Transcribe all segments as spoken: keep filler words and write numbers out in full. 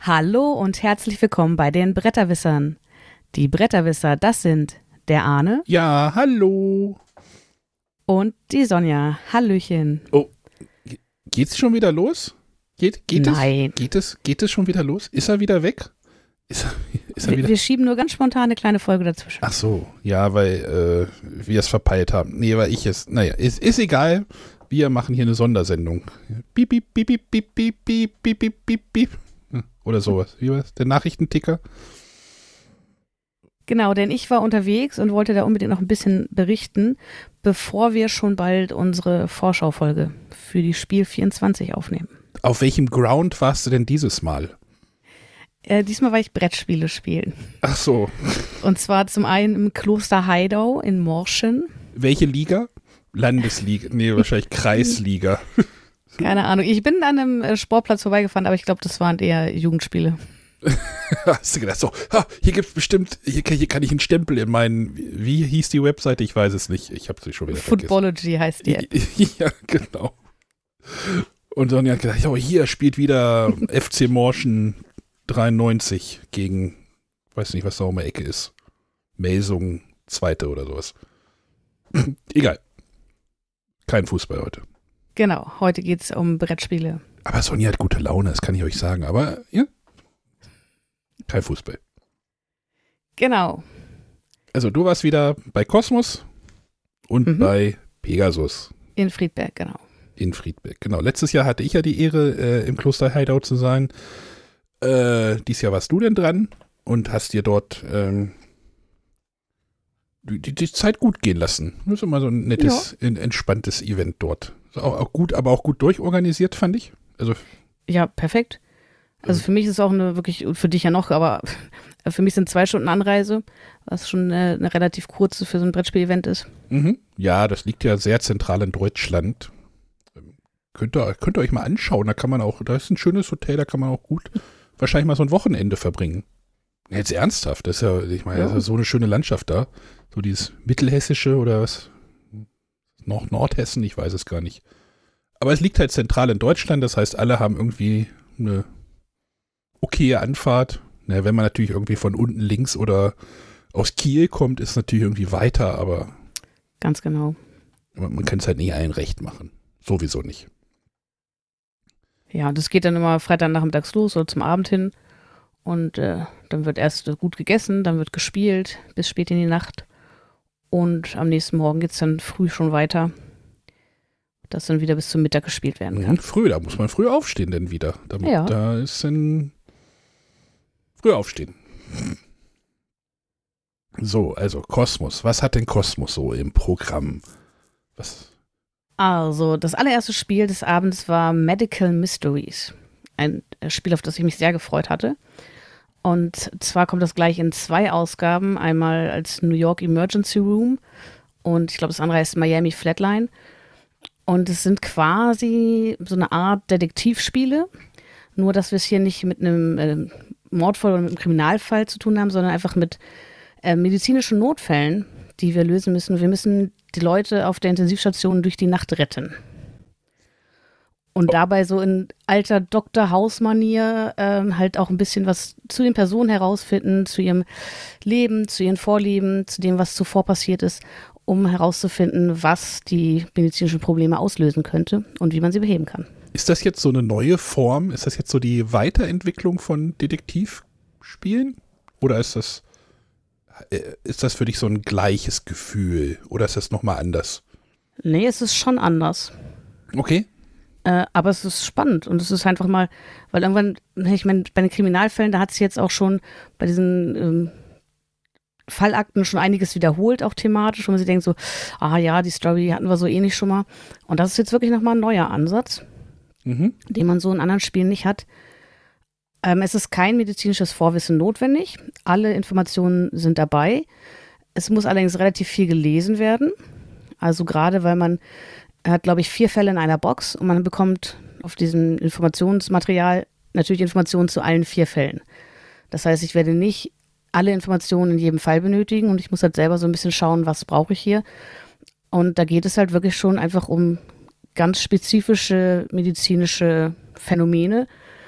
Hallo und herzlich willkommen bei den Bretterwissern. Die Bretterwisser, das sind der Arne. Ja, hallo. Und die Sonja. Hallöchen. Oh, geht's schon wieder los? Geht, geht Nein. Es? Geht es? Geht es schon wieder los? Ist er wieder weg? Ist er, ist er wir, wieder? wir schieben nur ganz spontan eine kleine Folge dazwischen. Ach so, ja, weil äh, wir es verpeilt haben. Nee, weil ich es, naja, ist, ist egal. Wir machen hier eine Sondersendung. Piep, piep, piep, piep, piep, piep, piep, piep, piep, piep, piep. Oder sowas. Wie war's? Der Nachrichtenticker? Genau, denn ich war unterwegs und wollte da unbedingt noch ein bisschen berichten, bevor wir schon bald unsere Vorschaufolge für die Spiel vierundzwanzig aufnehmen. Auf welchem Ground warst du denn dieses Mal? Äh, diesmal war ich Brettspiele spielen. Ach so. Und zwar zum einen im Kloster Heidau in Morschen. Welche Liga? Landesliga. Nee, wahrscheinlich Kreisliga. Keine Ahnung. Ich bin an einem Sportplatz vorbeigefahren, aber ich glaube, das waren eher Jugendspiele. Hast du gedacht, so, ha, hier gibt's bestimmt, hier, hier kann ich einen Stempel in meinen, wie hieß die Webseite? Ich weiß es nicht. Ich habe sie schon wieder vergessen. Footballogy heißt die App. Ja, genau. Und Sonja hat gedacht, oh, hier spielt wieder F C Morschen dreiundneunzig gegen, weiß nicht, was da um die Ecke ist. Melsung, Zweite oder sowas. Egal. Kein Fußball heute. Genau, heute geht es um Brettspiele. Aber Sonja hat gute Laune, das kann ich euch sagen. Aber ja, kein Fußball. Genau. Also du warst wieder bei Kosmos und mhm. bei Pegasus. In Friedberg, genau. In Friedberg, genau. Letztes Jahr hatte ich ja die Ehre, äh, im Kloster Heidau zu sein. Äh, dieses Jahr warst du denn dran und hast dir dort ähm, die, die Zeit gut gehen lassen. Das ist immer so ein nettes, ja. entspanntes Event dort. Auch, auch gut, aber auch gut durchorganisiert, fand ich. Also ja, perfekt. Also für mich ist es auch eine wirklich, für dich ja noch, aber für mich sind zwei Stunden Anreise, was schon eine, eine relativ kurze für so ein Brettspiel-Event ist. Mhm. Ja, das liegt ja sehr zentral in Deutschland. Könnt ihr, könnt ihr euch mal anschauen, da kann man auch, da ist ein schönes Hotel, da kann man auch gut wahrscheinlich mal so ein Wochenende verbringen. Jetzt ernsthaft, das ist ja, ich meine, ja. Das ist ja so eine schöne Landschaft da. So dieses Mittelhessische oder was? Noch Nordhessen, ich weiß es gar nicht. Aber es liegt halt zentral in Deutschland, das heißt, alle haben irgendwie eine okaye Anfahrt. Na, wenn man natürlich irgendwie von unten links oder aus Kiel kommt, ist es natürlich irgendwie weiter, aber ganz genau. Man kann es halt nicht allen recht machen. Sowieso nicht. Ja, das geht dann immer Freitagnachmittags los oder zum Abend hin und äh, dann wird erst gut gegessen, dann wird gespielt bis spät in die Nacht und am nächsten Morgen geht es dann früh schon weiter, dass dann wieder bis zum Mittag gespielt werden kann. Mhm, früh, da muss man früh aufstehen denn wieder. Da, ja. Da ist dann früh aufstehen. So, also Kosmos. Was hat denn Kosmos so im Programm? Was? Also, das allererste Spiel des Abends war Medical Mysteries. Ein Spiel, auf das ich mich sehr gefreut hatte. Und zwar kommt das gleich in zwei Ausgaben. Einmal als New York Emergency Room und ich glaube, das andere heißt Miami Flatline. Und es sind quasi so eine Art Detektivspiele. Nur, dass wir es hier nicht mit einem äh, Mordfall oder mit einem Kriminalfall zu tun haben, sondern einfach mit äh, medizinischen Notfällen, die wir lösen müssen. Wir müssen die Leute auf der Intensivstation durch die Nacht retten. Und dabei so in alter Doktor House-Manier ähm, halt auch ein bisschen was zu den Personen herausfinden, zu ihrem Leben, zu ihren Vorlieben, zu dem, was zuvor passiert ist, um herauszufinden, was die medizinischen Probleme auslösen könnte und wie man sie beheben kann. Ist das jetzt so eine neue Form? Ist das jetzt so die Weiterentwicklung von Detektivspielen? Oder ist das Ist das für dich so ein gleiches Gefühl oder ist das nochmal anders? Nee, es ist schon anders. Okay. Äh, aber es ist spannend und es ist einfach mal, weil irgendwann, ich meine, bei den Kriminalfällen, da hat sich jetzt auch schon bei diesen ähm, Fallakten schon einiges wiederholt, auch thematisch, wo man sich denkt so, ah ja, die Story hatten wir so ähnlich schon mal. Und das ist jetzt wirklich nochmal ein neuer Ansatz, mhm. den man so in anderen Spielen nicht hat. Ähm, es ist kein medizinisches Vorwissen notwendig. Alle Informationen sind dabei. Es muss allerdings relativ viel gelesen werden. Also gerade, weil man hat, glaube ich, vier Fälle in einer Box und man bekommt auf diesem Informationsmaterial natürlich Informationen zu allen vier Fällen. Das heißt, ich werde nicht alle Informationen in jedem Fall benötigen und ich muss halt selber so ein bisschen schauen, was brauche ich hier. Und da geht es halt wirklich schon einfach um ganz spezifische medizinische Phänomene,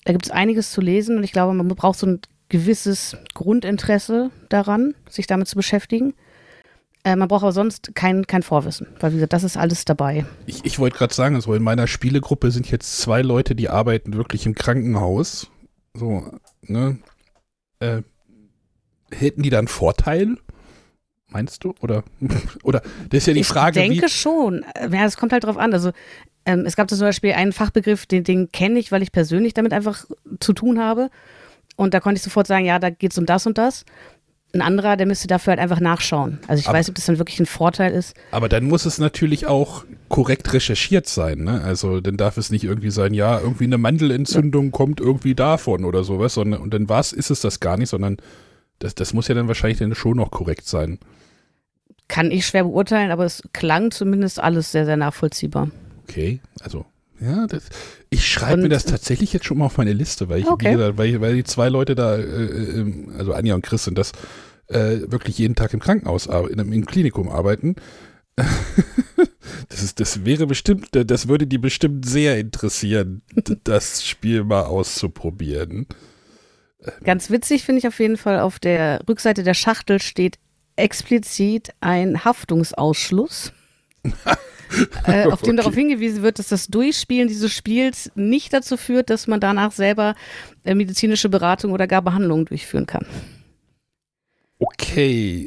Da gibt es einiges zu lesen und ich glaube, man braucht so ein gewisses Grundinteresse daran, sich damit zu beschäftigen. Äh, man braucht aber sonst kein, kein Vorwissen, weil wie gesagt, das ist alles dabei. Ich, ich wollte gerade sagen, also in meiner Spielegruppe sind jetzt zwei Leute, die arbeiten wirklich im Krankenhaus. So, ne? Äh, hätten die da einen Vorteil? Meinst du? Oder, oder das ist ja die ich Frage, Ich denke wie schon. Ja, es kommt halt drauf an. Also ähm, es gab zum Beispiel einen Fachbegriff, den, den kenne ich, weil ich persönlich damit einfach zu tun habe. Und da konnte ich sofort sagen, ja, da geht es um das und das. Ein anderer, der müsste dafür halt einfach nachschauen. Also ich aber, weiß, ob das dann wirklich ein Vorteil ist. Aber dann muss es natürlich auch korrekt recherchiert sein, ne? Also dann darf es nicht irgendwie sein, ja, irgendwie eine Mandelentzündung ja. kommt irgendwie davon oder sowas, sondern und dann was ist es das gar nicht, sondern das, das muss ja dann wahrscheinlich dann schon noch korrekt sein. Kann ich schwer beurteilen, aber es klang zumindest alles sehr, sehr nachvollziehbar. Okay, also, ja, das, ich schreibe mir das tatsächlich jetzt schon mal auf meine Liste, weil ich, okay. gesagt, weil, weil die zwei Leute da, äh, also Anja und Chris sind das, äh, wirklich jeden Tag im Krankenhaus, in einem im Klinikum arbeiten. das, ist, das wäre bestimmt, das würde die bestimmt sehr interessieren, das Spiel mal auszuprobieren. Ganz witzig finde ich auf jeden Fall, auf der Rückseite der Schachtel steht explizit ein Haftungsausschluss, äh, auf dem okay. darauf hingewiesen wird, dass das Durchspielen dieses Spiels nicht dazu führt, dass man danach selber äh, medizinische Beratung oder gar Behandlungen durchführen kann. Okay.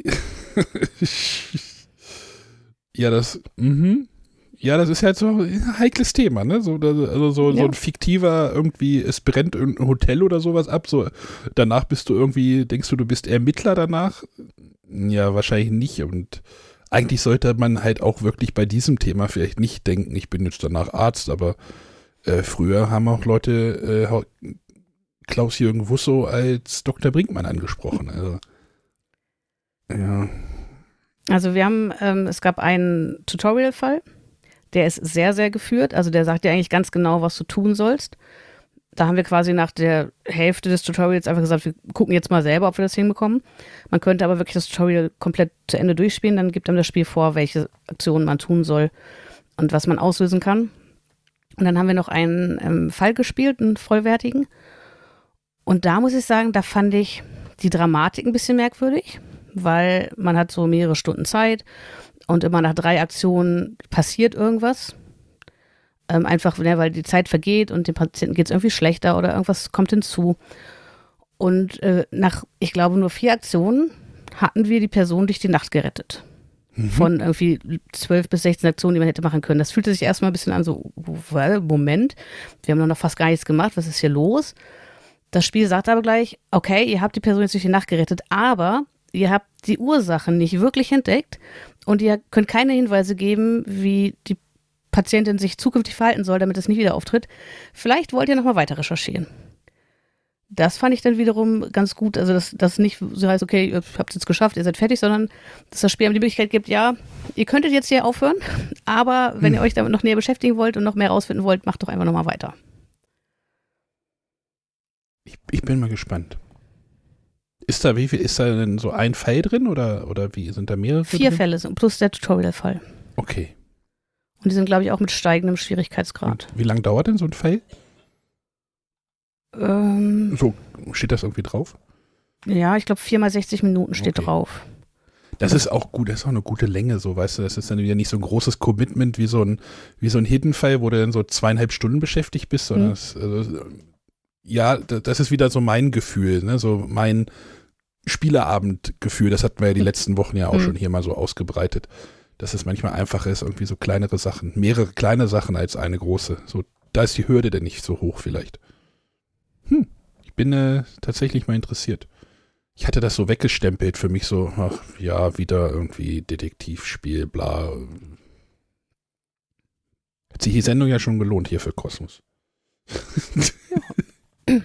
ja, das, mhm. ja, das ist halt so ein heikles Thema, ne? So, also so, ja. so ein fiktiver irgendwie, es brennt ein Hotel oder sowas ab, so danach bist du irgendwie, denkst du, du bist Ermittler danach? Ja, wahrscheinlich nicht und eigentlich sollte man halt auch wirklich bei diesem Thema vielleicht nicht denken, ich bin jetzt danach Arzt, aber äh, früher haben auch Leute äh, Klaus-Jürgen Wusso als Doktor Brinkmann angesprochen, also ja. Also wir haben, ähm, es gab einen Tutorial-Fall, der ist sehr, sehr geführt, also der sagt dir eigentlich ganz genau, was du tun sollst. Da haben wir quasi nach der Hälfte des Tutorials einfach gesagt, wir gucken jetzt mal selber, ob wir das hinbekommen. Man könnte aber wirklich das Tutorial komplett zu Ende durchspielen, dann gibt einem das Spiel vor, welche Aktionen man tun soll und was man auslösen kann. Und dann haben wir noch einen ähm, Fall gespielt, einen vollwertigen. Und da muss ich sagen, da fand ich die Dramatik ein bisschen merkwürdig, weil man hat so mehrere Stunden Zeit und immer nach drei Aktionen passiert irgendwas. Ähm, einfach, ne, weil die Zeit vergeht und dem Patienten geht es irgendwie schlechter oder irgendwas kommt hinzu. Und äh, nach, ich glaube, nur vier Aktionen hatten wir die Person durch die Nacht gerettet. Mhm. Von irgendwie zwölf bis sechzehn Aktionen, die man hätte machen können. Das fühlte sich erstmal ein bisschen an so, Moment, wir haben noch fast gar nichts gemacht, was ist hier los? Das Spiel sagt aber gleich, okay, ihr habt die Person jetzt durch die Nacht gerettet, aber ihr habt die Ursachen nicht wirklich entdeckt und ihr könnt keine Hinweise geben, wie die Patientin sich zukünftig verhalten soll, damit es nicht wieder auftritt. Vielleicht wollt ihr nochmal weiter recherchieren. Das fand ich dann wiederum ganz gut, also dass das nicht so heißt, okay, ihr habt es jetzt geschafft, ihr seid fertig, sondern dass das Spiel einem die Möglichkeit gibt, ja, ihr könntet jetzt hier aufhören, aber wenn hm. ihr euch damit noch näher beschäftigen wollt und noch mehr rausfinden wollt, macht doch einfach nochmal weiter. Ich, ich bin mal gespannt. Ist da, wie viel, ist da denn so ein Fall drin oder, oder wie, sind da mehrere Vier drin? Fälle sind, plus der Tutorial-Fall. Okay. Und die sind, glaube ich, auch mit steigendem Schwierigkeitsgrad. Und wie lange dauert denn so ein Fall? Ähm, so, steht das irgendwie drauf? Ja, ich glaube, vier mal sechzig Minuten steht okay. drauf. Das ist auch gut, das ist auch eine gute Länge, so, weißt du, das ist dann wieder nicht so ein großes Commitment wie so ein, wie so ein Hidden-Fall, wo du dann so zweieinhalb Stunden beschäftigt bist, sondern mhm. das, also, ja, das ist wieder so mein Gefühl, ne, so mein Spieleabendgefühl, das hatten wir ja die letzten Wochen ja auch mhm. schon hier mal so ausgebreitet, dass es manchmal einfacher ist, irgendwie so kleinere Sachen, mehrere kleine Sachen als eine große, so, da ist die Hürde denn nicht so hoch vielleicht. Hm, ich bin äh, tatsächlich mal interessiert. Ich hatte das so weggestempelt für mich so, ach ja, wieder irgendwie Detektivspiel, bla. Hat sich die Sendung ja schon gelohnt hier für Kosmos. Ja.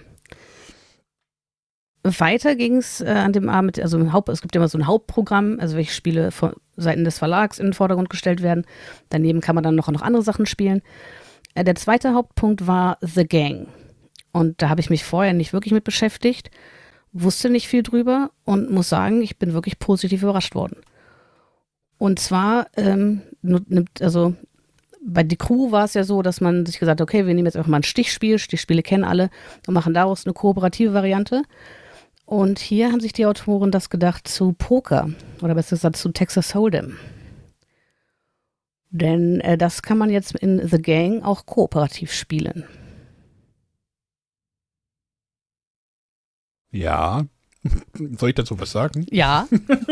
Weiter ging es äh, an dem Abend, also im Haupt, es gibt ja immer so ein Hauptprogramm, also welche Spiele von Seiten des Verlags in den Vordergrund gestellt werden. Daneben kann man dann noch, noch andere Sachen spielen. Äh, der zweite Hauptpunkt war The Gang. Und da habe ich mich vorher nicht wirklich mit beschäftigt, wusste nicht viel drüber und muss sagen, ich bin wirklich positiv überrascht worden. Und zwar ähm, nimmt, also bei Die Crew war es ja so, dass man sich gesagt hat, okay, wir nehmen jetzt einfach mal ein Stichspiel, Stichspiele kennen alle und machen daraus eine kooperative Variante. Und hier haben sich die Autoren das gedacht zu Poker oder besser gesagt zu Texas Hold'em. Denn äh, das kann man jetzt in The Gang auch kooperativ spielen. Ja. Soll ich dazu was sagen? Ja.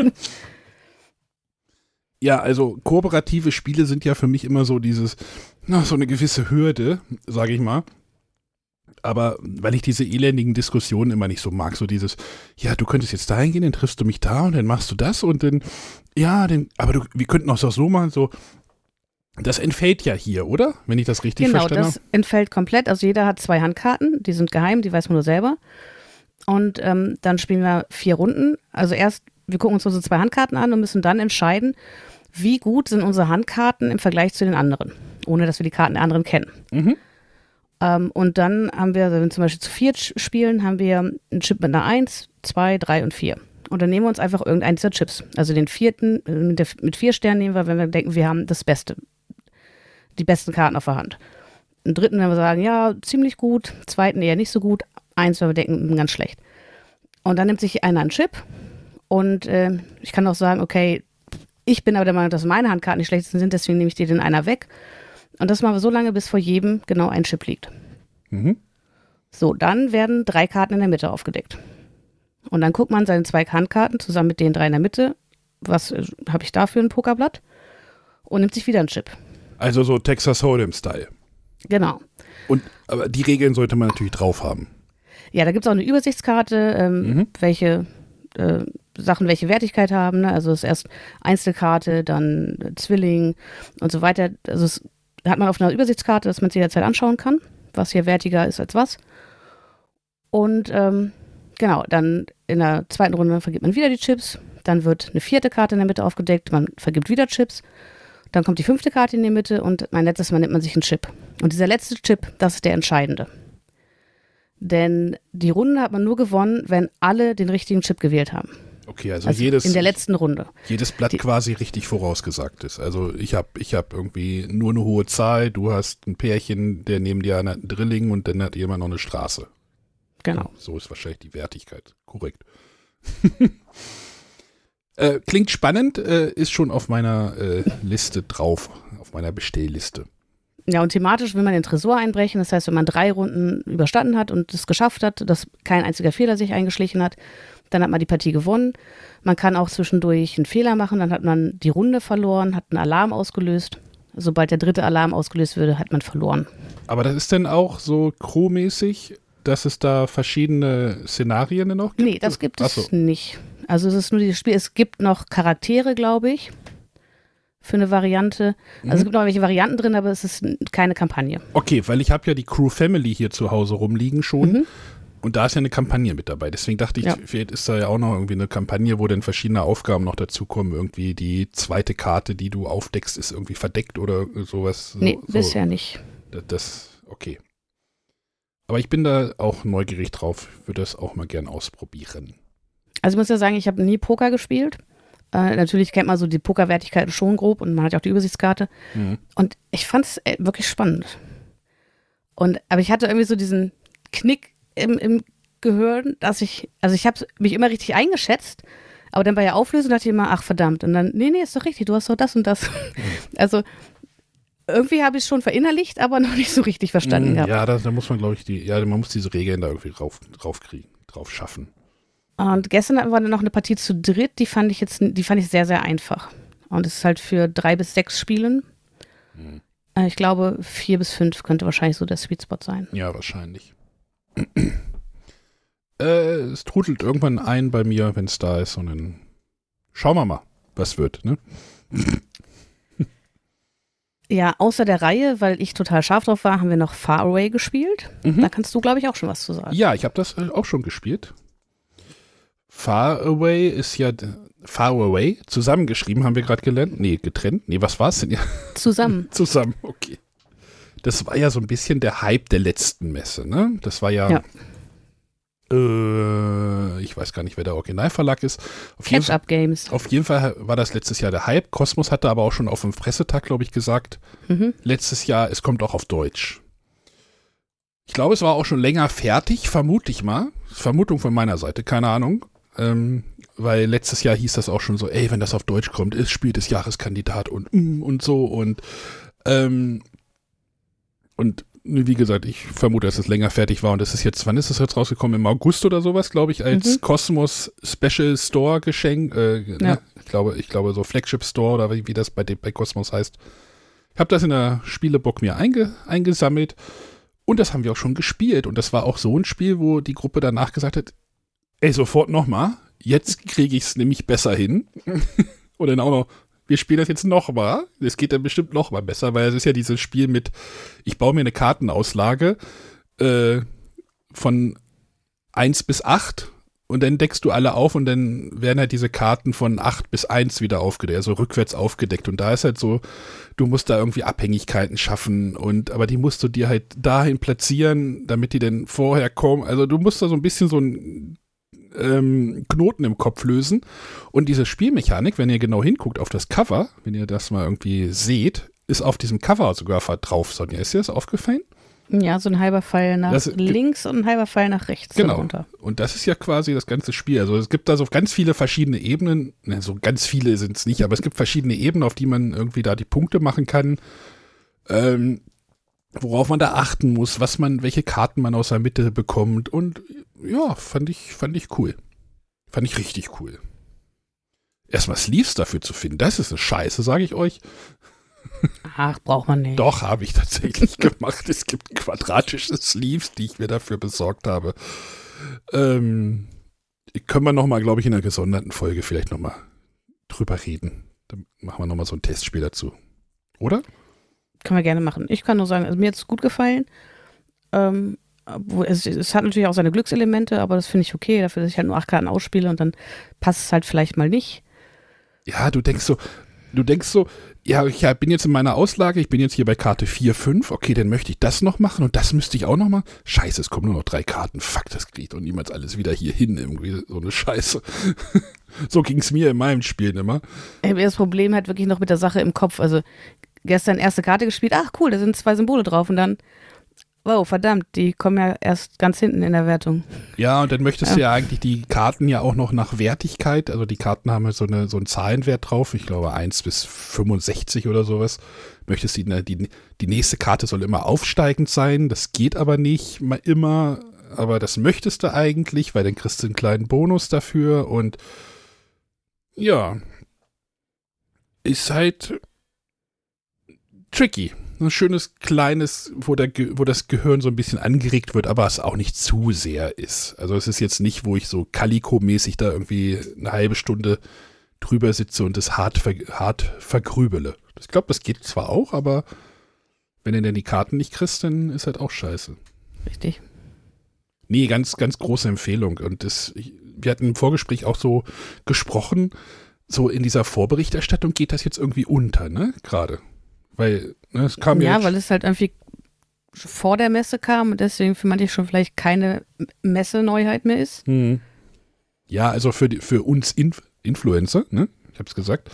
Ja, also kooperative Spiele sind ja für mich immer so dieses, na, so eine gewisse Hürde, sage ich mal. Aber weil ich diese elendigen Diskussionen immer nicht so mag, so dieses, ja, du könntest jetzt dahin gehen, dann triffst du mich da und dann machst du das und dann, ja, dann, aber du, wir könnten auch so machen, so, das entfällt ja hier, oder? Wenn ich das richtig genau, verstanden habe. Genau, das entfällt komplett. Also jeder hat zwei Handkarten, die sind geheim, die weiß man nur selber. Und ähm, dann spielen wir vier Runden. Also erst, wir gucken uns unsere zwei Handkarten an und müssen dann entscheiden, wie gut sind unsere Handkarten im Vergleich zu den anderen, ohne dass wir die Karten der anderen kennen. Mhm. Ähm, und dann haben wir, wenn wir zum Beispiel zu viert spielen, haben wir einen Chip mit einer eins, zwei, drei und vier. Und dann nehmen wir uns einfach irgendeinen dieser Chips. Also den vierten, mit, der, mit vier Sternen nehmen wir, wenn wir denken, wir haben das Beste, die besten Karten auf der Hand. Einen dritten, wenn wir sagen, ja, ziemlich gut, zweiten eher nicht so gut, eins, wenn wir denken, ganz schlecht. Und dann nimmt sich einer einen Chip und äh, ich kann auch sagen, okay, ich bin aber der Meinung, dass meine Handkarten die schlechtesten sind, deswegen nehme ich dir den einer weg. Und das machen wir so lange, bis vor jedem genau ein Chip liegt. Mhm. So, dann werden drei Karten in der Mitte aufgedeckt. Und dann guckt man seine zwei Handkarten zusammen mit den drei in der Mitte. Was äh, habe ich da für ein Pokerblatt? Und nimmt sich wieder einen Chip. Also so Texas Hold'em-Style. Genau. Und aber die Regeln sollte man natürlich drauf haben. Ja, da gibt es auch eine Übersichtskarte, ähm, Mhm. welche äh, Sachen welche Wertigkeit haben. Ne? Also es ist erst Einzelkarte, dann äh, Zwilling und so weiter. Also es hat man auf einer Übersichtskarte, dass man es jederzeit anschauen kann, was hier wertiger ist als was. Und ähm, genau, dann in der zweiten Runde vergibt man wieder die Chips. Dann wird eine vierte Karte in der Mitte aufgedeckt, man vergibt wieder Chips. Dann kommt die fünfte Karte in die Mitte und mein letztes Mal nimmt man sich einen Chip. Und dieser letzte Chip, das ist der entscheidende. Denn die Runde hat man nur gewonnen, wenn alle den richtigen Chip gewählt haben. Okay, also, Also jedes, in der letzten Runde. jedes Blatt Die- quasi richtig vorausgesagt ist. Also ich habe ich hab irgendwie nur eine hohe Zahl, du hast ein Pärchen, der neben dir hat einen Drilling und dann hat jemand noch eine Straße. Genau. So ist wahrscheinlich die Wertigkeit. Korrekt. äh, klingt spannend, äh, ist schon auf meiner äh, Liste drauf, auf meiner Bestellliste. Ja, und thematisch will man den Tresor einbrechen. Das heißt, wenn man drei Runden überstanden hat und es geschafft hat, dass kein einziger Fehler sich eingeschlichen hat, dann hat man die Partie gewonnen. Man kann auch zwischendurch einen Fehler machen, dann hat man die Runde verloren, hat einen Alarm ausgelöst. Sobald der dritte Alarm ausgelöst würde, hat man verloren. Aber das ist denn auch so crewmäßig, dass es da verschiedene Szenarien noch gibt? Nee, das gibt es Ach so. nicht. Also es ist nur dieses Spiel. Es gibt noch Charaktere, glaube ich, für eine Variante. Also Mhm. es gibt noch welche Varianten drin, aber es ist keine Kampagne. Okay, weil ich habe ja die Crew Family hier zu Hause rumliegen schon. Mhm. Und da ist ja eine Kampagne mit dabei. Deswegen dachte ich, Ja. vielleicht ist da ja auch noch irgendwie eine Kampagne, wo dann verschiedene Aufgaben noch dazukommen. Irgendwie die zweite Karte, die du aufdeckst, ist irgendwie verdeckt oder sowas. So, Nee, so. bisher nicht. Das, das, okay. Aber ich bin da auch neugierig drauf. Würde das auch mal gern ausprobieren. Also ich muss ja sagen, ich habe nie Poker gespielt. Äh, natürlich kennt man so die Pokerwertigkeiten schon grob und man hat ja auch die Übersichtskarte. Mhm. Und ich fand es wirklich spannend. Und, aber ich hatte irgendwie so diesen Knick im, im Gehirn, dass ich, also ich habe mich immer richtig eingeschätzt, aber dann bei der Auflösung dachte ich immer, ach verdammt. Und dann, nee, nee, ist doch richtig, du hast doch das und das. Also irgendwie habe ich es schon verinnerlicht, aber noch nicht so richtig verstanden Mhm, gehabt. ja, da, da muss man, glaube ich, die, ja, man muss diese Regeln da irgendwie drauf, drauf kriegen, drauf schaffen. Und gestern war dann noch eine Partie zu dritt, die fand ich jetzt, die fand ich sehr, sehr einfach. Und es ist halt für drei bis sechs Spielen. Mhm. Äh, Ich glaube, vier bis fünf könnte wahrscheinlich so der Sweet Spot sein. Ja, wahrscheinlich. äh, es trudelt irgendwann ein bei mir, wenn es da ist. Und dann schauen wir mal, was wird, ne? Ja, außer der Reihe, weil ich total scharf drauf war, haben wir noch Far Away gespielt. Mhm. Da kannst du, glaube ich, auch schon was zu sagen. Ja, ich habe das äh, auch schon gespielt. Far Away ist ja d- Far Away, zusammengeschrieben, haben wir gerade gelernt. Nee, getrennt. Nee, was war es denn? Ja, Zusammen. zusammen, okay. Das war ja so ein bisschen der Hype der letzten Messe, ne? Das war ja, Ja. äh, ich weiß weiß gar nicht, wer der Originalverlag ist. Catch-up-Games. Auf jeden Fall war das letztes Jahr der Hype. Kosmos hatte aber auch schon auf dem Pressetag, glaube ich, gesagt, mhm. letztes Jahr, es kommt auch auf Deutsch. Ich glaube, es war auch schon länger fertig, vermute ich mal. Vermutung von meiner Seite, keine Ahnung. Ähm, weil letztes Jahr hieß das auch schon so, ey, wenn das auf Deutsch kommt, ist Spiel des Jahreskandidat und und so und ähm, und wie gesagt, ich vermute, dass es länger fertig war und das ist jetzt, wann ist das jetzt rausgekommen? Im August oder sowas, glaube ich, als mhm. Cosmos Special Store Geschenk. Äh, ja. ne? Ich glaube, ich glaube so Flagship Store oder wie, wie das bei, bei Cosmos heißt. Ich habe das in der Spielebook mir einge, eingesammelt und das haben wir auch schon gespielt und das war auch so ein Spiel, wo die Gruppe danach gesagt hat, ey, sofort nochmal, jetzt kriege ich es nämlich besser hin. Und dann auch noch, wir spielen das jetzt nochmal. Es geht dann bestimmt nochmal besser, weil es ist ja dieses Spiel mit, ich baue mir eine Kartenauslage äh, von eins bis acht und dann deckst du alle auf und dann werden halt diese Karten von acht bis eins wieder aufgedeckt, also rückwärts aufgedeckt. Und da ist halt so, du musst da irgendwie Abhängigkeiten schaffen und aber die musst du dir halt dahin platzieren, damit die dann vorher kommen. Also du musst da so ein bisschen so ein Ähm, Knoten im Kopf lösen. Und diese Spielmechanik, wenn ihr genau hinguckt auf das Cover, wenn ihr das mal irgendwie seht, ist auf diesem Cover sogar drauf, Sonja. Ist dir das aufgefallen? Ja, so ein halber Pfeil nach das, links und ein halber Pfeil nach rechts. Genau. Darunter. Und das ist ja quasi das ganze Spiel. Also es gibt da so ganz viele verschiedene Ebenen. Ne, so ganz viele sind es nicht, aber es gibt verschiedene Ebenen, auf die man irgendwie da die Punkte machen kann. Ähm, worauf man da achten muss, was man, welche Karten man aus der Mitte bekommt und ja, fand ich, fand ich cool. Fand ich richtig cool. Erstmal Sleeves dafür zu finden, das ist eine Scheiße, sage ich euch. Ach, braucht man nicht. Doch, habe ich tatsächlich gemacht. Es gibt quadratische Sleeves, die ich mir dafür besorgt habe. Ähm, können wir nochmal, glaube ich, in einer gesonderten Folge vielleicht nochmal drüber reden. Dann machen wir nochmal so ein Testspiel dazu. Oder? Können wir gerne machen. Ich kann nur sagen, also mir hat es gut gefallen. Ähm, es, es hat natürlich auch seine Glückselemente, aber das finde ich okay, dafür, dass ich halt nur acht Karten ausspiele und dann passt es halt vielleicht mal nicht. Ja, du denkst so, du denkst so, ja, ich bin jetzt in meiner Auslage, ich bin jetzt hier bei Karte vier, fünf, okay, dann möchte ich das noch machen und das müsste ich auch noch machen. Scheiße, es kommen nur noch drei Karten, fuck, das kriegt doch niemals alles wieder hier hin, irgendwie so eine Scheiße. So ging es mir in meinem Spiel immer. Ich habe das Problem halt wirklich noch mit der Sache im Kopf, also gestern erste Karte gespielt, ach cool, da sind zwei Symbole drauf und dann, wow, verdammt, die kommen ja erst ganz hinten in der Wertung. Ja, und dann möchtest ja. du ja eigentlich die Karten ja auch noch nach Wertigkeit, also die Karten haben ja so, eine, so einen Zahlenwert drauf, ich glaube eins bis fünfundsechzig oder sowas, möchtest die, die, die nächste Karte soll immer aufsteigend sein, das geht aber nicht mal immer, aber das möchtest du eigentlich, weil dann kriegst du einen kleinen Bonus dafür und ja, ist halt tricky. Ein schönes, kleines, wo, der, wo das Gehirn so ein bisschen angeregt wird, aber es auch nicht zu sehr ist. Also es ist jetzt nicht, wo ich so Calico-mäßig da irgendwie eine halbe Stunde drüber sitze und das hart, ver, hart vergrübele. Ich glaube, das geht zwar auch, aber wenn du denn die Karten nicht kriegst, dann ist halt auch scheiße. Richtig. Nee, ganz, ganz große Empfehlung. Und das, wir hatten im Vorgespräch auch so gesprochen, so in dieser Vorberichterstattung geht das jetzt irgendwie unter, ne, gerade. Weil, ne, es kam ja, ja weil es halt irgendwie vor der Messe kam und deswegen für manche schon vielleicht keine Messe-Neuheit mehr ist. Hm. Ja, also für, die, für uns Inf- Influencer, ne, ich hab's gesagt.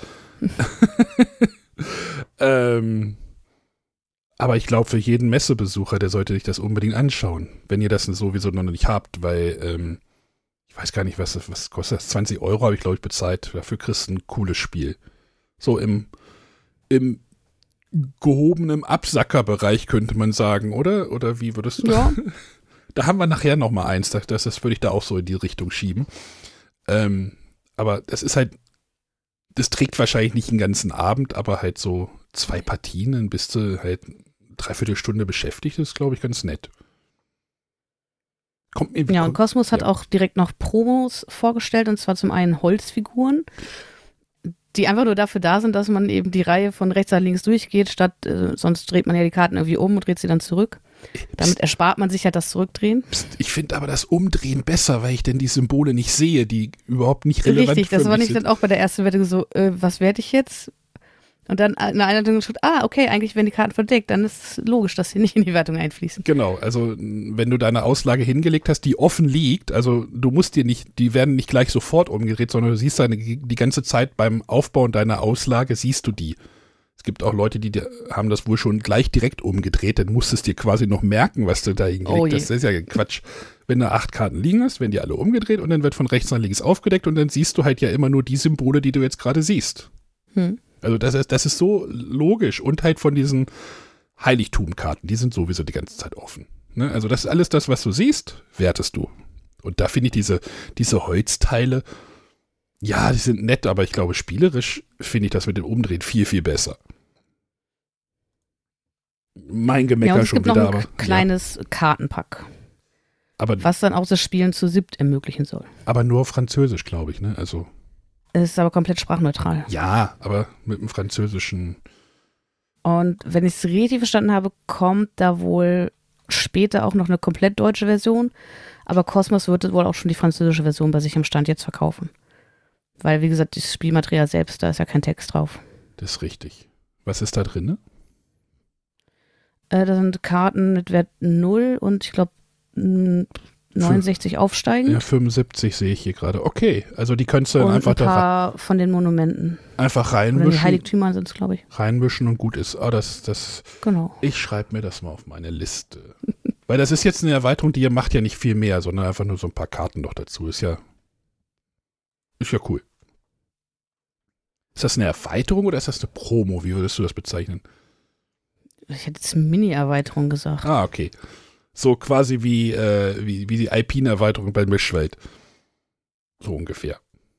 ähm, aber ich glaube, für jeden Messebesucher, der sollte sich das unbedingt anschauen, wenn ihr das sowieso noch nicht habt, weil, ähm, ich weiß gar nicht, was das was kostet. Das zwanzig Euro habe ich, glaube ich, bezahlt. Dafür kriegst du ein cooles Spiel. So im, im gehobenem Absackerbereich könnte man sagen, oder? Oder wie würdest du? Ja. Da haben wir nachher noch mal eins, das, das würde ich da auch so in die Richtung schieben. Ähm, aber das ist halt, das trägt wahrscheinlich nicht einen ganzen Abend, aber halt so zwei Partien, dann bist du halt dreiviertel Stunde beschäftigt, das ist, glaube ich, ganz nett. Kommt mir, ja, kommt, und Cosmos hat ja. auch direkt noch Promos vorgestellt, und zwar zum einen Holzfiguren, die einfach nur dafür da sind, dass man eben die Reihe von rechts nach links durchgeht, statt, äh, sonst dreht man ja die Karten irgendwie um und dreht sie dann zurück. Damit erspart man sich ja das Zurückdrehen. Psst, ich finde aber das Umdrehen besser, weil ich denn die Symbole nicht sehe, die überhaupt nicht relevant sind. Richtig, das war nicht dann auch bei der ersten Wette so, äh, was werde ich jetzt? Und dann in der Einleitung steht, ah, okay, eigentlich werden die Karten verdeckt, dann ist es logisch, dass sie nicht in die Wertung einfließen. Genau, also wenn du deine Auslage hingelegt hast, die offen liegt, also du musst dir nicht, die werden nicht gleich sofort umgedreht, sondern du siehst deine, die ganze Zeit beim Aufbauen deiner Auslage, siehst du die. Es gibt auch Leute, die haben das wohl schon gleich direkt umgedreht, dann musstest du dir quasi noch merken, was du da hingelegt oh hast. Das ist ja Quatsch. Wenn du acht Karten liegen hast, werden die alle umgedreht und dann wird von rechts nach links aufgedeckt und dann siehst du halt ja immer nur die Symbole, die du jetzt gerade siehst. Hm. Also das ist, das ist so logisch und halt von diesen Heiligtumkarten, die sind sowieso die ganze Zeit offen. Ne? Also das ist alles das, was du siehst, wertest du. Und da finde ich diese, diese Holzteile, ja, die sind nett, aber ich glaube, spielerisch finde ich das mit dem Umdrehen viel, viel besser. Mein Gemecker ja, und es schon gibt wieder. Noch ein aber, kleines ja. Kartenpack, aber, was dann auch das Spielen zu siebt ermöglichen soll. Aber nur Französisch, glaube ich, ne? Also es ist aber komplett sprachneutral. Ja, aber mit dem französischen. Und wenn ich es richtig verstanden habe, kommt da wohl später auch noch eine komplett deutsche Version. Aber Kosmos wird wohl auch schon die französische Version bei sich am Stand jetzt verkaufen. Weil, wie gesagt, das Spielmaterial selbst, da ist ja kein Text drauf. Das ist richtig. Was ist da drin? Ne? Äh, da sind Karten mit Wert null und ich glaube neunundsechzig aufsteigen. Ja, fünfundsiebzig sehe ich hier gerade. Okay, also die könntest du dann und einfach ein paar da von den Monumenten. einfach Oder reinmischen. die Heiligtümer sind es, glaube ich. Reinmischen und gut ist. Oh, das, das. Genau. Ich schreibe mir das mal auf meine Liste. Weil das ist jetzt eine Erweiterung, die ihr macht ja nicht viel mehr, sondern einfach nur so ein paar Karten noch dazu. Ist ja, ist ja cool. Ist das eine Erweiterung oder ist das eine Promo? Wie würdest du das bezeichnen? Ich hätte jetzt Mini-Erweiterung gesagt. Ah, okay. So quasi wie, äh, wie, wie die Alpine-Erweiterung bei Mischwelt. So ungefähr.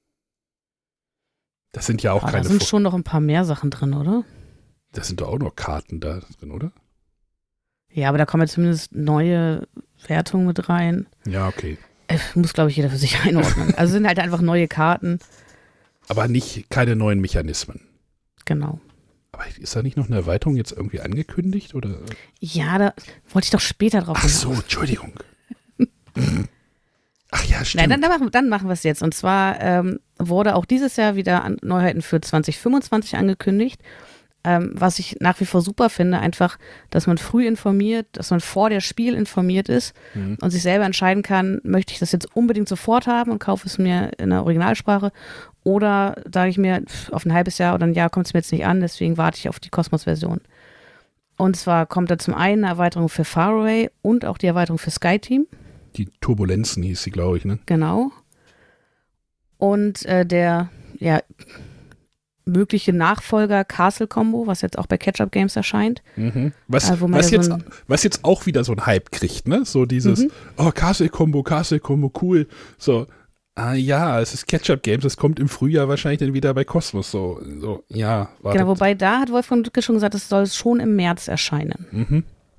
Das sind ja auch Aber keine... Da sind Vor- schon noch ein paar mehr Sachen drin, oder? Da sind doch auch noch Karten da drin, oder? Ja, aber da kommen ja zumindest neue Wertungen mit rein. Ja, okay. Äh, muss, glaube ich, jeder für sich einordnen. Also sind halt einfach neue Karten. Aber nicht keine neuen Mechanismen. Genau. Aber ist da nicht noch eine Erweiterung jetzt irgendwie angekündigt? Oder? Ja, da wollte ich doch später drauf Ach so, Entschuldigung. Ach ja, stimmt. Nein, dann, dann machen, dann machen wir es jetzt. Und zwar ähm, wurde auch dieses Jahr wieder an Neuheiten für zwanzig fünfundzwanzig angekündigt. Ähm, was ich nach wie vor super finde, einfach, dass man früh informiert, dass man vor der Spiel informiert ist mhm. und sich selber entscheiden kann, möchte ich das jetzt unbedingt sofort haben und kaufe es mir in der Originalsprache oder sage ich mir, auf ein halbes Jahr oder ein Jahr kommt es mir jetzt nicht an, deswegen warte ich auf die Kosmos-Version. Und zwar kommt da zum einen eine Erweiterung für Faraway und auch die Erweiterung für SkyTeam. Die Turbulenzen hieß sie, glaube ich, ne? Genau. Und äh, der, ja, mögliche Nachfolger Castle Combo, was jetzt auch bei Catch-Up Games erscheint. Mhm. Was, äh, was, ja jetzt, so ein, was jetzt auch wieder so ein Hype kriegt, ne? So dieses, mhm. oh, Castle Combo, Castle Combo, cool. So, ah ja, es ist Catch-Up Games, es kommt im Frühjahr wahrscheinlich dann wieder bei Kosmos. So, so ja, wartet. Genau, wobei da hat Wolfgang Lücke schon gesagt, es soll schon im März erscheinen. Mhm.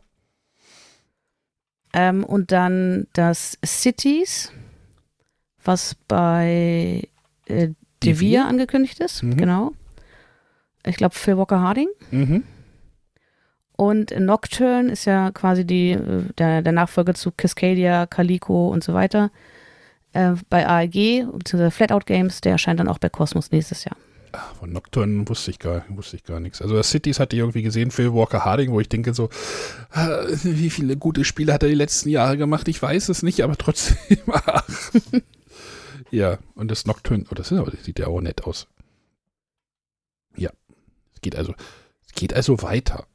Ähm, und dann das Cities, was bei äh, Devir angekündigt ist, mhm. genau. Ich glaube Phil Walker Harding. Mhm. Und Nocturne ist ja quasi die, der, der Nachfolger zu Cascadia, Calico und so weiter. Äh, bei A E G, bzw. Flatout Games, der erscheint dann auch bei Kosmos nächstes Jahr. Ach, von Nocturne wusste ich gar, wusste ich gar nichts. Also das Cities hatte ich irgendwie gesehen, Phil Walker Harding, wo ich denke so, wie viele gute Spiele hat er die letzten Jahre gemacht? Ich weiß es nicht, aber trotzdem, ach. Ja, und das Nocturne, oh, das, ist aber, das sieht ja auch nett aus. Ja, es geht also, es geht also weiter.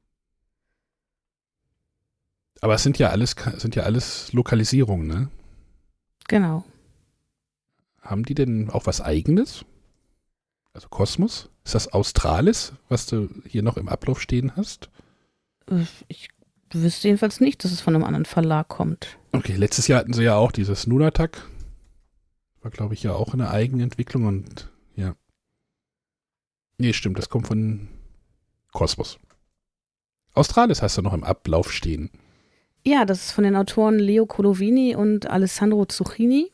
Aber es sind ja alles, sind ja alles Lokalisierungen, ne? Genau. Haben die denn auch was Eigenes? Also Kosmos? Ist das Australis, was du hier noch im Ablauf stehen hast? Ich wüsste jedenfalls nicht, dass es von einem anderen Verlag kommt. Okay, letztes Jahr hatten sie ja auch dieses Nunatak. War, glaube ich, ja auch eine Eigenentwicklung und ja. Nee, stimmt, das kommt von Kosmos. Australis hast du noch im Ablauf stehen. Ja, das ist von den Autoren Leo Colovini und Alessandro Zucchini.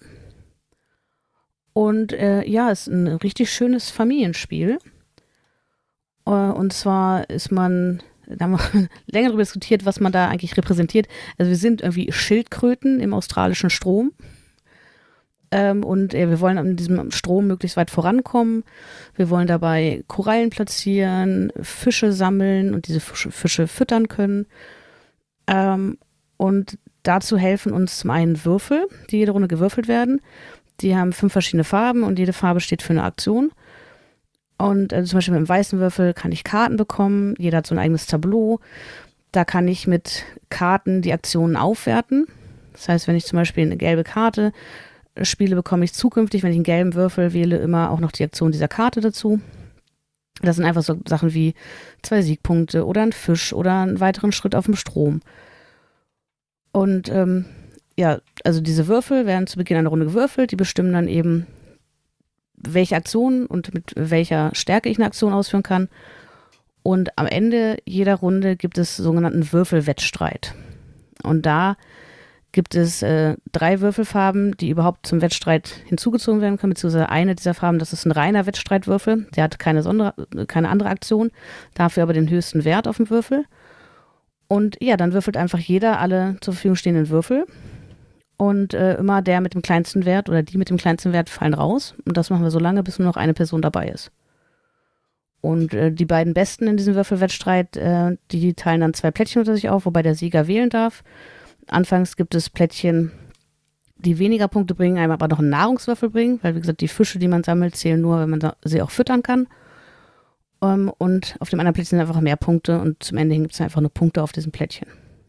Und äh, ja, ist ein richtig schönes Familienspiel. Äh, und zwar ist man, da haben wir länger darüber diskutiert, was man da eigentlich repräsentiert. Also wir sind irgendwie Schildkröten im australischen Strom. Ähm, und äh, wir wollen in diesem Strom möglichst weit vorankommen. Wir wollen dabei Korallen platzieren, Fische sammeln und diese Fische, Fische füttern können. Ähm, und dazu helfen uns zum einen Würfel, die jede Runde gewürfelt werden. Die haben fünf verschiedene Farben und jede Farbe steht für eine Aktion. Und äh, zum Beispiel mit dem weißen Würfel kann ich Karten bekommen. Jeder hat so ein eigenes Tableau. Da kann ich mit Karten die Aktionen aufwerten. Das heißt, wenn ich zum Beispiel eine gelbe Karte spiele, bekomme ich zukünftig, wenn ich einen gelben Würfel wähle, immer auch noch die Aktion dieser Karte dazu. Das sind einfach so Sachen wie zwei Siegpunkte oder ein Fisch oder einen weiteren Schritt auf dem Strom. Und ähm, ja, also diese Würfel werden zu Beginn einer Runde gewürfelt. Die bestimmen dann eben, welche Aktionen und mit welcher Stärke ich eine Aktion ausführen kann. Und am Ende jeder Runde gibt es sogenannten Würfelwettstreit. Und da gibt es äh, drei Würfelfarben, die überhaupt zum Wettstreit hinzugezogen werden können, beziehungsweise eine dieser Farben, das ist ein reiner Wettstreitwürfel, der hat keine, Sonder- keine andere Aktion, dafür aber den höchsten Wert auf dem Würfel. Und ja, dann würfelt einfach jeder alle zur Verfügung stehenden Würfel und äh, immer der mit dem kleinsten Wert oder die mit dem kleinsten Wert fallen raus und das machen wir so lange, bis nur noch eine Person dabei ist. Und äh, die beiden Besten in diesem Würfelwettstreit, äh, die teilen dann zwei Plättchen unter sich auf, wobei der Sieger wählen darf. Anfangs gibt es Plättchen, die weniger Punkte bringen, einem aber noch einen Nahrungswürfel bringen, weil wie gesagt, die Fische, die man sammelt, zählen nur, wenn man sie auch füttern kann. Um, und auf dem anderen Plättchen sind einfach mehr Punkte und zum Ende hin gibt es einfach nur Punkte auf diesem Plättchen.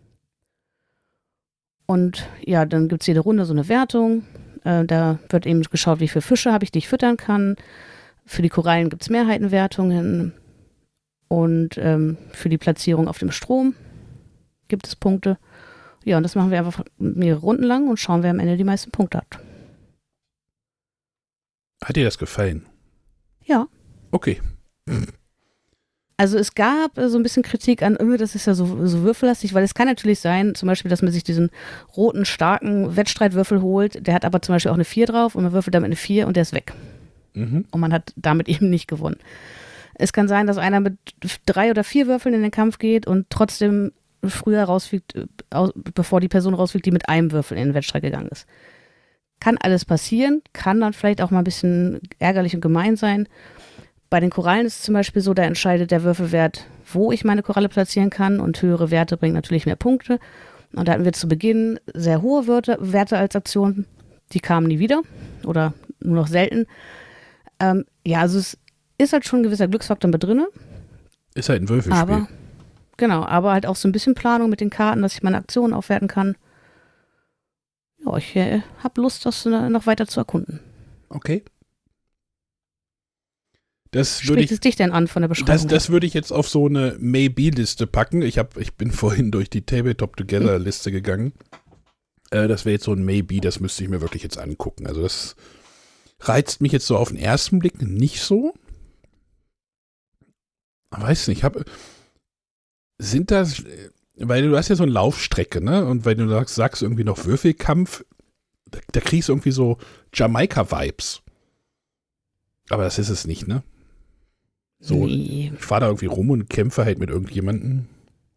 Und ja, dann gibt es jede Runde so eine Wertung. Äh, da wird eben geschaut, wie viele Fische habe ich, die ich füttern kann. Für die Korallen gibt es Mehrheitenwertungen und ähm, für die Platzierung auf dem Strom gibt es Punkte. Ja, und das machen wir einfach mehrere Runden lang und schauen, wer am Ende die meisten Punkte hat. Hat dir das gefallen? Ja. Okay. Also es gab äh, so ein bisschen Kritik an, öh, das ist ja so, so würfellastig, weil es kann natürlich sein, zum Beispiel, dass man sich diesen roten, starken Wettstreitwürfel holt, der hat aber zum Beispiel auch eine vier drauf und man würfelt damit eine vier und der ist weg. Mhm. Und man hat damit eben nicht gewonnen. Es kann sein, dass einer mit drei oder vier Würfeln in den Kampf geht und trotzdem früher rausfliegt, bevor die Person rausfliegt, die mit einem Würfel in den Wettstreit gegangen ist. Kann alles passieren, kann dann vielleicht auch mal ein bisschen ärgerlich und gemein sein. Bei den Korallen ist es zum Beispiel so, da entscheidet der Würfelwert, wo ich meine Koralle platzieren kann und höhere Werte bringen natürlich mehr Punkte. Und da hatten wir zu Beginn sehr hohe Werte, Werte als Aktion, die kamen nie wieder oder nur noch selten. Ähm, ja, also es ist halt schon ein gewisser Glücksfaktor mit drin. Ist halt ein Würfelspiel. Aber Genau, aber halt auch so ein bisschen Planung mit den Karten, dass ich meine Aktionen aufwerten kann. Ja, ich äh, habe Lust, das noch weiter zu erkunden. Okay. Das Spricht ich, es dich denn an von der Beschreibung? Das, das würde ich jetzt auf so eine Maybe-Liste packen. Ich, hab, ich bin vorhin durch die Tabletop-Together-Liste gegangen. Äh, das wäre jetzt so ein Maybe, das müsste ich mir wirklich jetzt angucken. Also das reizt mich jetzt so auf den ersten Blick nicht so. Ich weiß nicht, ich habe... Sind das, weil du hast ja so eine Laufstrecke, ne? Und wenn du sagst, sagst irgendwie noch Würfelkampf, da, da kriegst du irgendwie so Jamaika-Vibes. Aber das ist es nicht, ne? So, nee. Ich fahre da irgendwie rum und kämpfe halt mit irgendjemandem.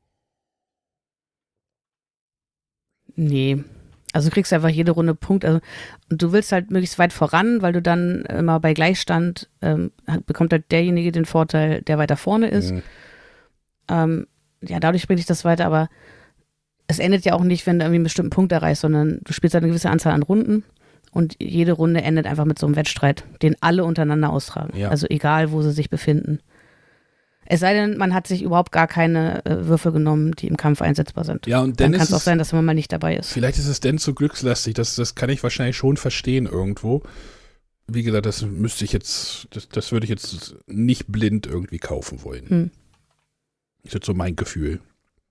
Nee. Also du kriegst einfach jede Runde Punkt. Also, und du willst halt möglichst weit voran, weil du dann immer bei Gleichstand ähm, bekommt halt derjenige den Vorteil, der weiter vorne ist. Mhm. Ähm, ja, dadurch bringt dich das weiter, aber es endet ja auch nicht, wenn du irgendwie einen bestimmten Punkt erreichst, sondern du spielst halt eine gewisse Anzahl an Runden und jede Runde endet einfach mit so einem Wettstreit, den alle untereinander austragen. Ja. Also egal, wo sie sich befinden. Es sei denn, man hat sich überhaupt gar keine äh, Würfel genommen, die im Kampf einsetzbar sind. Ja, und dann dann kann es auch sein, dass man mal nicht dabei ist. Vielleicht ist es denn zu glückslastig, das, das kann ich wahrscheinlich schon verstehen irgendwo. Wie gesagt, das müsste ich jetzt, das, das würde ich jetzt nicht blind irgendwie kaufen wollen. Hm. Das ist jetzt so mein Gefühl.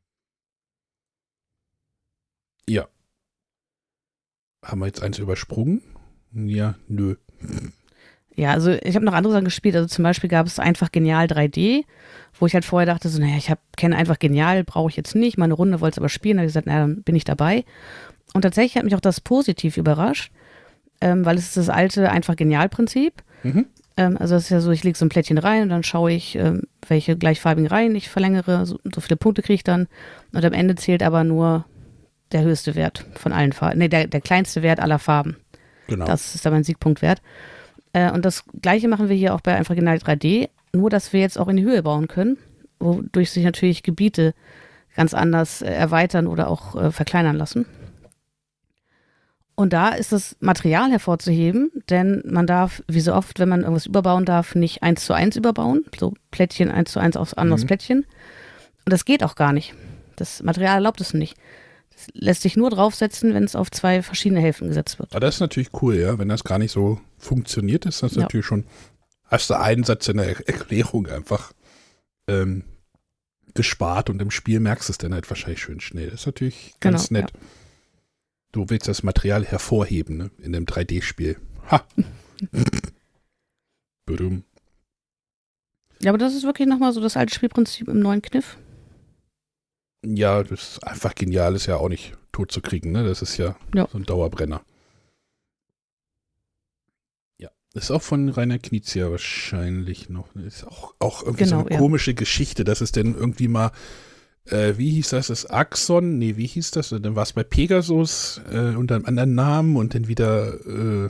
Ja. Haben wir jetzt eins übersprungen? Ja, nö. Ja, also ich habe noch andere Sachen gespielt. Also zum Beispiel gab es einfach Genial drei D, wo ich halt vorher dachte, so, naja, ich kenne einfach Genial, brauche ich jetzt nicht. Meine Runde wollte es aber spielen. Da habe ich gesagt, naja, dann bin ich dabei. Und tatsächlich hat mich auch das positiv überrascht, ähm, weil es ist das alte einfach Genial-Prinzip. Mhm. Also das ist ja so, ich lege so ein Plättchen rein und dann schaue ich, ähm, welche gleichfarbigen Reihen ich verlängere, so, so viele Punkte kriege ich dann. Und am Ende zählt aber nur der höchste Wert von allen Farben, nee, der, der kleinste Wert aller Farben. Genau. Das ist aber ein Siegpunkt wert. Äh, und das Gleiche machen wir hier auch bei Einfach Genial drei D, nur dass wir jetzt auch in die Höhe bauen können, wodurch sich natürlich Gebiete ganz anders äh, erweitern oder auch äh, verkleinern lassen. Und da ist das Material hervorzuheben, denn man darf, wie so oft, wenn man irgendwas überbauen darf, nicht eins zu eins überbauen, so Plättchen eins zu eins aufs anderes Mhm. Plättchen. Und das geht auch gar nicht. Das Material erlaubt es nicht. Das lässt sich nur draufsetzen, wenn es auf zwei verschiedene Hälften gesetzt wird. Aber das ist natürlich cool, ja. Wenn das gar nicht so funktioniert, ist das Ja. natürlich schon, hast du einen Satz in der Er- Erklärung einfach ähm, gespart und im Spiel merkst du es dann halt wahrscheinlich schön schnell. Das ist natürlich ganz Genau, nett. Du willst das Material hervorheben, ne? In einem drei D-Spiel. Ha! Badum. Ja, aber das ist wirklich nochmal so das alte Spielprinzip im neuen Kniff. Ja, das ist einfach genial, ist ja auch nicht tot zu kriegen, ne? Das ist ja, Ja. so ein Dauerbrenner. Ja, ist auch von Rainer Knizia wahrscheinlich noch. Ne? Ist auch, auch irgendwie so Genau, eine ja. komische Geschichte, dass es denn irgendwie mal, äh, wie hieß das, das Axon? Nee, wie hieß das? Dann war es bei Pegasus äh, unter einem anderen Namen und dann wieder äh,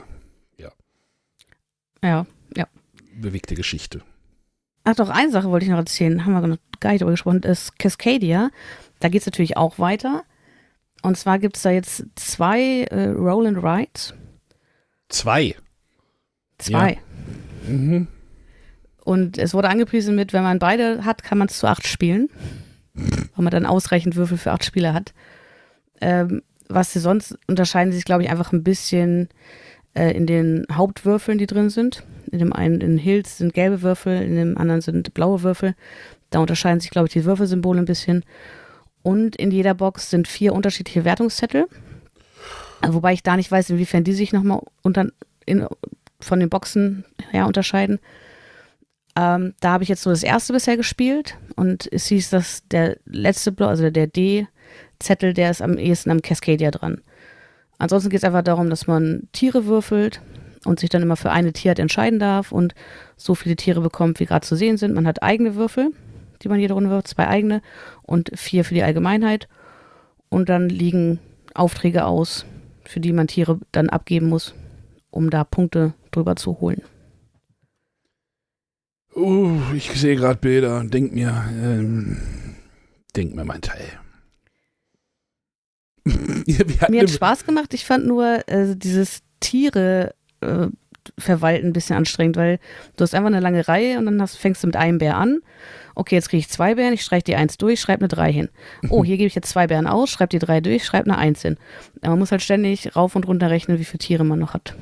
Ja. bewegte Geschichte. Ach doch, eine Sache wollte ich noch erzählen, haben wir noch gar nicht drüber gesprochen, ist Cascadia. Da geht es natürlich auch weiter. Und zwar gibt es da jetzt zwei äh, Roll and Rides. Zwei. Zwei. Mhm. Und es wurde angepriesen mit, wenn man beide hat, kann man es zu acht spielen. Weil man dann ausreichend Würfel für acht Spieler hat. Ähm, was sie sonst unterscheiden sich, glaube ich, einfach ein bisschen äh, in den Hauptwürfeln, die drin sind. In dem einen, in Hills sind gelbe Würfel, in dem anderen sind blaue Würfel. Da unterscheiden sich, glaube ich, die Würfelsymbole ein bisschen. Und in jeder Box sind vier unterschiedliche Wertungszettel. Wobei ich da nicht weiß, inwiefern die sich nochmal unter, in, von den Boxen her unterscheiden. Ähm, da habe ich jetzt so das erste bisher gespielt und es hieß, dass der letzte Block, also der D-Zettel, der ist am ehesten am Cascadia dran. Ansonsten geht es einfach darum, dass man Tiere würfelt und sich dann immer für eine Tierart entscheiden darf und so viele Tiere bekommt, wie gerade zu sehen sind. Man hat eigene Würfel, die man jede Runde wirft, zwei eigene und vier für die Allgemeinheit. Und dann liegen Aufträge aus, für die man Tiere dann abgeben muss, um da Punkte drüber zu holen. Uh, ich sehe gerade Bilder und denk mir, ähm, denk mir mein Teil. Wir hatten Mir hat im- Spaß gemacht. Ich fand nur äh, dieses Tiere äh, verwalten ein bisschen anstrengend, weil du hast einfach eine lange Reihe und dann hast, fängst du mit einem Bär an. Okay, jetzt kriege ich zwei Bären, ich streiche die eins durch, schreibe eine drei hin. Oh, hier gebe ich jetzt zwei Bären aus, schreibe die drei durch, schreibe eine eins hin. Man muss halt ständig rauf und runter rechnen, wie viele Tiere man noch hat.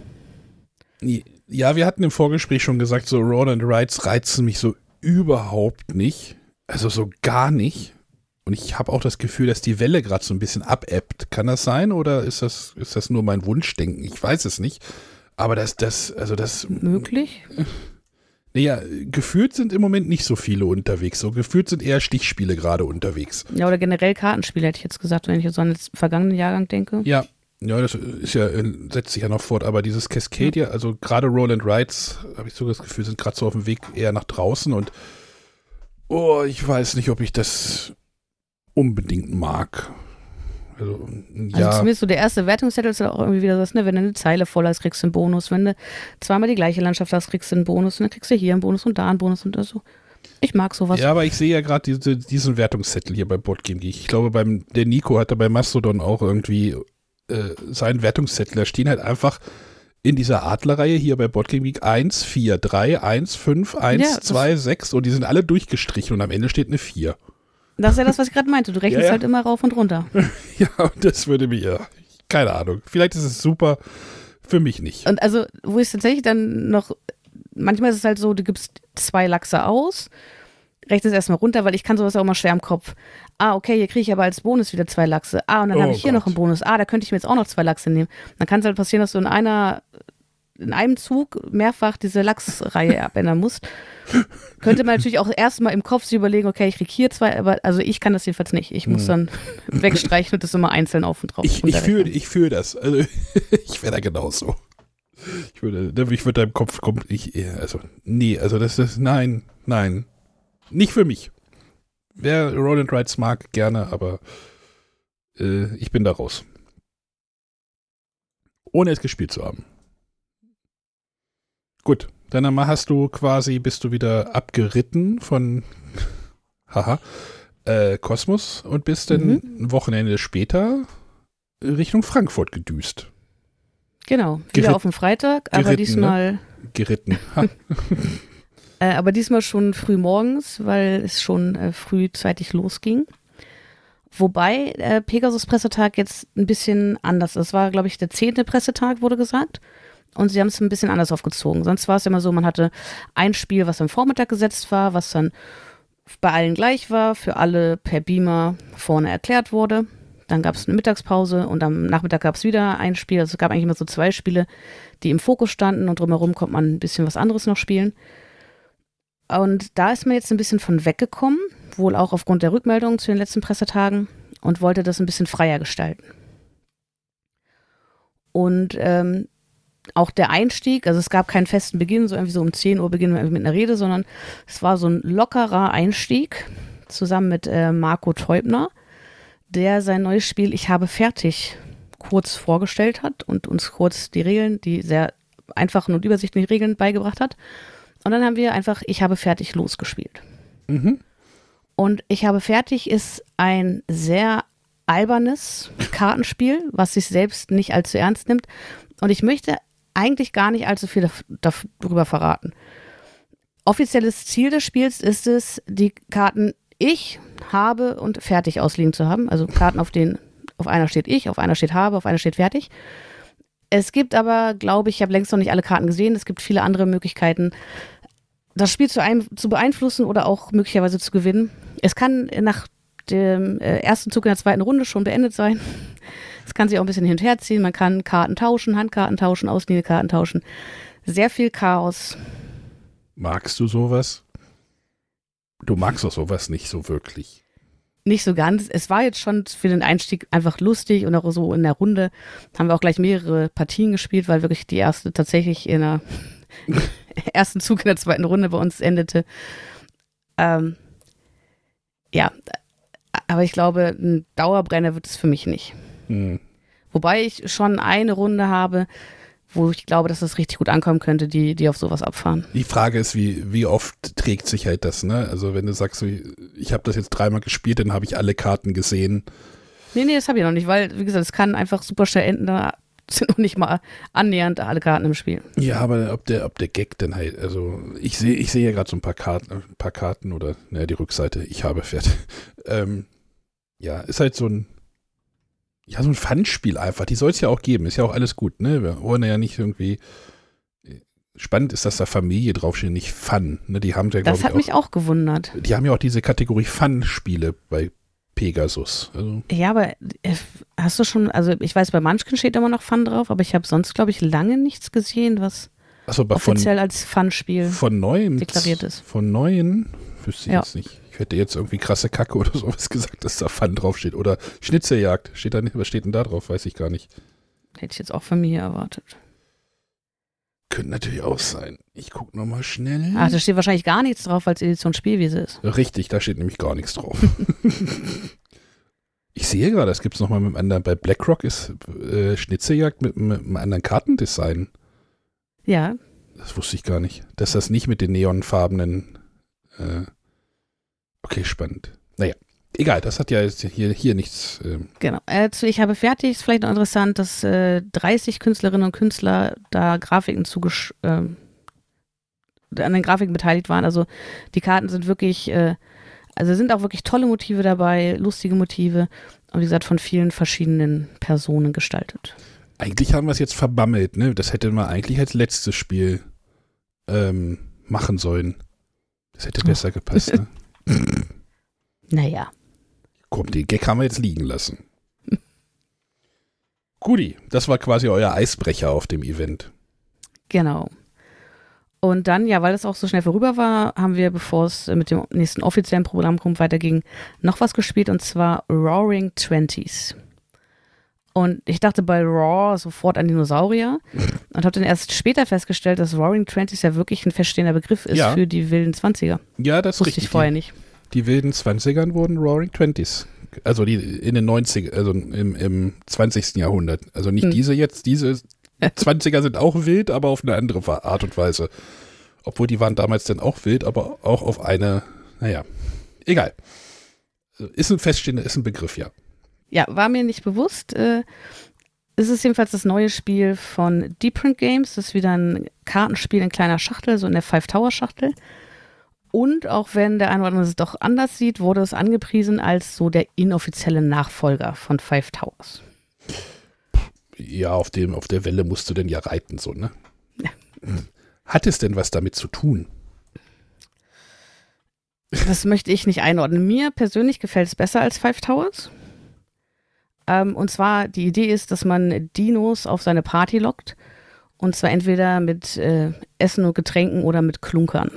Ja, wir hatten im Vorgespräch schon gesagt, so Roll and Rides reizen mich so überhaupt nicht. Also so gar nicht. Und ich habe auch das Gefühl, dass die Welle gerade so ein bisschen abebbt. Kann das sein oder ist das, ist das nur mein Wunschdenken? Ich weiß es nicht. Aber das, das, also das. Möglich? Naja, gefühlt sind im Moment nicht so viele unterwegs. So gefühlt sind eher Stichspiele gerade unterwegs. Ja, oder generell Kartenspiele, hätte ich jetzt gesagt, wenn ich jetzt an den vergangenen Jahrgang denke. Ja, ja, das ist ja, setzt sich ja noch fort. Aber dieses Cascadia, also gerade Roll and Rides, habe ich so das Gefühl, sind gerade so auf dem Weg eher nach draußen. Und oh, ich weiß nicht, ob ich das unbedingt mag. Also, Also ja. zumindest so der erste Wertungszettel ist ja auch irgendwie wieder das, ne, wenn du eine Zeile voll hast, kriegst du einen Bonus. Wenn du zweimal die gleiche Landschaft hast, kriegst du einen Bonus. Und dann kriegst du hier einen Bonus und da einen Bonus und so. Ich mag sowas. Ja, aber ich sehe ja gerade diese, diesen Wertungszettel hier bei Boardgame Geek. Ich glaube, beim, der Nico hatte bei Mastodon auch irgendwie äh, seinen Wertungszettel. Da stehen halt einfach in dieser Adlerreihe hier bei Boardgame Geek eins, vier, drei, eins, fünf, eins, Ja, zwei, sechs und die sind alle durchgestrichen und am Ende steht eine vier. Das ist ja das, was ich gerade meinte. Du rechnest Ja, ja. halt immer rauf und runter. Ja, und das würde mir, ja, keine Ahnung. Vielleicht ist es super, für mich nicht. Und also, wo ich tatsächlich dann noch, manchmal ist es halt so, du gibst zwei Lachse aus, rechnest erstmal runter, weil ich kann sowas ja auch mal schwer im Kopf. Ah, okay, hier kriege ich aber als Bonus wieder zwei Lachse. Ah, und dann Oh habe ich hier Gott. noch einen Bonus. Ah, da könnte ich mir jetzt auch noch zwei Lachse nehmen. Dann kann es halt passieren, dass du in einer, in einem Zug mehrfach diese Lachsreihe abändern musst. Könnte man natürlich auch erstmal im Kopf sich überlegen, okay, ich kriege hier zwei, aber also ich kann das jedenfalls nicht. Ich muss dann wegstreichen und das immer einzeln auf und drauf. Ich, ich fühle runterrechnen. ich fühl das. Also, ich wäre da genauso. Ich würde, ich würde da im Kopf kommen, ich, also, nee, also das ist, nein, nein. Nicht für mich. Wer Roll and Rides mag, gerne, aber äh, ich bin da raus. Ohne es gespielt zu haben. Gut, dann hast du quasi, bist du wieder abgeritten von haha, äh, Kosmos und bist dann Mhm. ein Wochenende später Richtung Frankfurt gedüst. Genau, wieder Geritt- auf dem Freitag, aber geritten, diesmal, Geritten. Ha. äh, aber diesmal schon früh morgens, weil es schon äh, frühzeitig losging. Wobei äh, Pegasus-Pressetag jetzt ein bisschen anders ist. Es war, glaube ich, der zehnte Pressetag, wurde gesagt. Und sie haben es ein bisschen anders aufgezogen. Sonst war es immer so, man hatte ein Spiel, was am Vormittag gesetzt war, was dann bei allen gleich war, für alle per Beamer vorne erklärt wurde. Dann gab es eine Mittagspause und am Nachmittag gab es wieder ein Spiel. Also es gab eigentlich immer so zwei Spiele, die im Fokus standen und drumherum konnte man ein bisschen was anderes noch spielen. Und da ist man jetzt ein bisschen von weggekommen, wohl auch aufgrund der Rückmeldungen zu den letzten Pressetagen, und wollte das ein bisschen freier gestalten. Und ähm, auch der Einstieg, also es gab keinen festen Beginn, so irgendwie so um zehn Uhr beginnen wir mit einer Rede, sondern es war so ein lockerer Einstieg zusammen mit äh, Marco Teubner, der sein neues Spiel Ich habe fertig kurz vorgestellt hat und uns kurz die Regeln, die sehr einfachen und übersichtlichen Regeln beigebracht hat. Und dann haben wir einfach Ich habe fertig losgespielt. Mhm. Und Ich habe fertig ist ein sehr albernes Kartenspiel, was sich selbst nicht allzu ernst nimmt. Und ich möchte eigentlich gar nicht allzu viel darüber verraten. Offizielles Ziel des Spiels ist es, die Karten Ich habe und fertig ausliegen zu haben. Also Karten, auf denen auf einer steht Ich, auf einer steht habe, auf einer steht fertig. Es gibt aber, glaube ich, ich habe längst noch nicht alle Karten gesehen, es gibt viele andere Möglichkeiten, das Spiel zu, ein, zu beeinflussen oder auch möglicherweise zu gewinnen. Es kann nach dem äh, ersten Zug in der zweiten Runde schon beendet sein. Es kann sich auch ein bisschen hin und her ziehen. Man kann Karten tauschen, Handkarten tauschen, ausliegende Karten tauschen. Sehr viel Chaos. Magst du sowas? Du magst doch sowas nicht so wirklich. Nicht so ganz. Es war jetzt schon für den Einstieg einfach lustig und auch so in der Runde haben wir auch gleich mehrere Partien gespielt, weil wirklich die erste tatsächlich in der ersten Zug in der zweiten Runde bei uns endete. Ähm, ja, aber ich glaube, ein Dauerbrenner wird es für mich nicht. Hm. Wobei ich schon eine Runde habe, wo ich glaube, dass das richtig gut ankommen könnte, die, die auf sowas abfahren. Die Frage ist, wie, wie oft trägt sich halt das, ne? Also wenn du sagst, ich habe das jetzt dreimal gespielt, dann habe ich alle Karten gesehen. Nee, nee, das habe ich noch nicht, weil, wie gesagt, es kann einfach super schnell enden, da sind noch nicht mal annähernd alle Karten im Spiel. Ja, aber ob der, ob der Gag denn halt, also ich sehe ich sehe ja gerade so ein paar Karten, ein paar Karten oder, naja, die Rückseite, ich habe fertig. ähm, ja, ist halt so ein, ja, so ein Fun-Spiel einfach, die soll es ja auch geben, ist ja auch alles gut, ne? Wir wollen ja nicht irgendwie, spannend ist, dass da Familie draufsteht, nicht Fun, ne? Die haben ja, glaube Das ich, hat auch, mich auch gewundert. die haben ja auch diese Kategorie Fun-Spiele bei Pegasus. Also, Ja, aber äh, hast du schon, also ich weiß, bei Munchkin steht immer noch Fun drauf, aber ich habe sonst, glaube ich, lange nichts gesehen, was achso, aber von, offiziell als Fun-Spiel von Neuem, deklariert ist. Von Neuen wüsste ich Ja. jetzt nicht. Ich hätte jetzt irgendwie krasse Kacke oder sowas gesagt, dass da Fun draufsteht. Oder Schnitzeljagd. Steht da nicht, was steht denn da drauf? Weiß ich gar nicht. Hätte ich jetzt auch von mir hier erwartet. Könnte natürlich auch sein. Ich gucke nochmal schnell. Ach, da steht wahrscheinlich gar nichts drauf, weil es Edition Spielwiese ist. Richtig, da steht nämlich gar nichts drauf. Ich sehe gerade, das gibt es nochmal mit einem anderen. Bei BlackRock ist äh, Schnitzeljagd mit, mit einem anderen Kartendesign. Ja, Das wusste ich gar nicht. Dass das nicht mit den neonfarbenen. Äh, okay, spannend. Naja, egal, das hat ja jetzt hier, hier nichts. Ähm, genau. Äh, zu Ich habe fertig ist vielleicht noch interessant, dass äh, dreißig Künstlerinnen und Künstler da Grafiken zugesch äh, an den Grafiken beteiligt waren. Also die Karten sind wirklich, äh, also sind auch wirklich tolle Motive dabei, lustige Motive und wie gesagt von vielen verschiedenen Personen gestaltet. Eigentlich haben wir es jetzt verbammelt, ne? Das hätte man eigentlich als letztes Spiel ähm, machen sollen. Das hätte besser gepasst, ne? Naja. Komm, den Gag haben wir jetzt liegen lassen. Guti, das war quasi euer Eisbrecher auf dem Event. Genau. Und dann, ja, weil es auch so schnell vorüber war, haben wir, bevor es mit dem nächsten offiziellen Programmpunkt weiterging, noch was gespielt und zwar Roaring Twenties. Und ich dachte bei Raw sofort an Dinosaurier und habe dann erst später festgestellt, dass Roaring Twenties ja wirklich ein feststehender Begriff ist Ja. für die wilden Zwanziger. Ja, das ist Wusste richtig. ich vorher nicht. Die, die wilden Zwanzigern wurden Roaring Twenties. Also die in den neunzigern, also im, im zwanzigsten Jahrhundert. Also nicht Hm. diese jetzt, diese zwanziger sind auch wild, aber auf eine andere Art und Weise. Obwohl die waren damals dann auch wild, aber auch auf eine, naja, egal. Ist ein feststehender, ist ein Begriff, ja. Ja, war mir nicht bewusst. Äh, es ist jedenfalls das neue Spiel von Deep Print Games. Das ist wieder ein Kartenspiel in kleiner Schachtel, so in der Five Tower Schachtel. Und auch wenn der eine oder andere es doch anders sieht, wurde es angepriesen als so der inoffizielle Nachfolger von Five Towers. Ja, auf, dem, auf der Welle musst du denn ja reiten, so, ne? Ja. Hat es denn was damit zu tun? Das möchte ich nicht einordnen. Mir persönlich gefällt es besser als Five Towers. Ähm, und zwar, die Idee ist, dass man Dinos auf seine Party lockt. Und zwar entweder mit äh, Essen und Getränken oder mit Klunkern.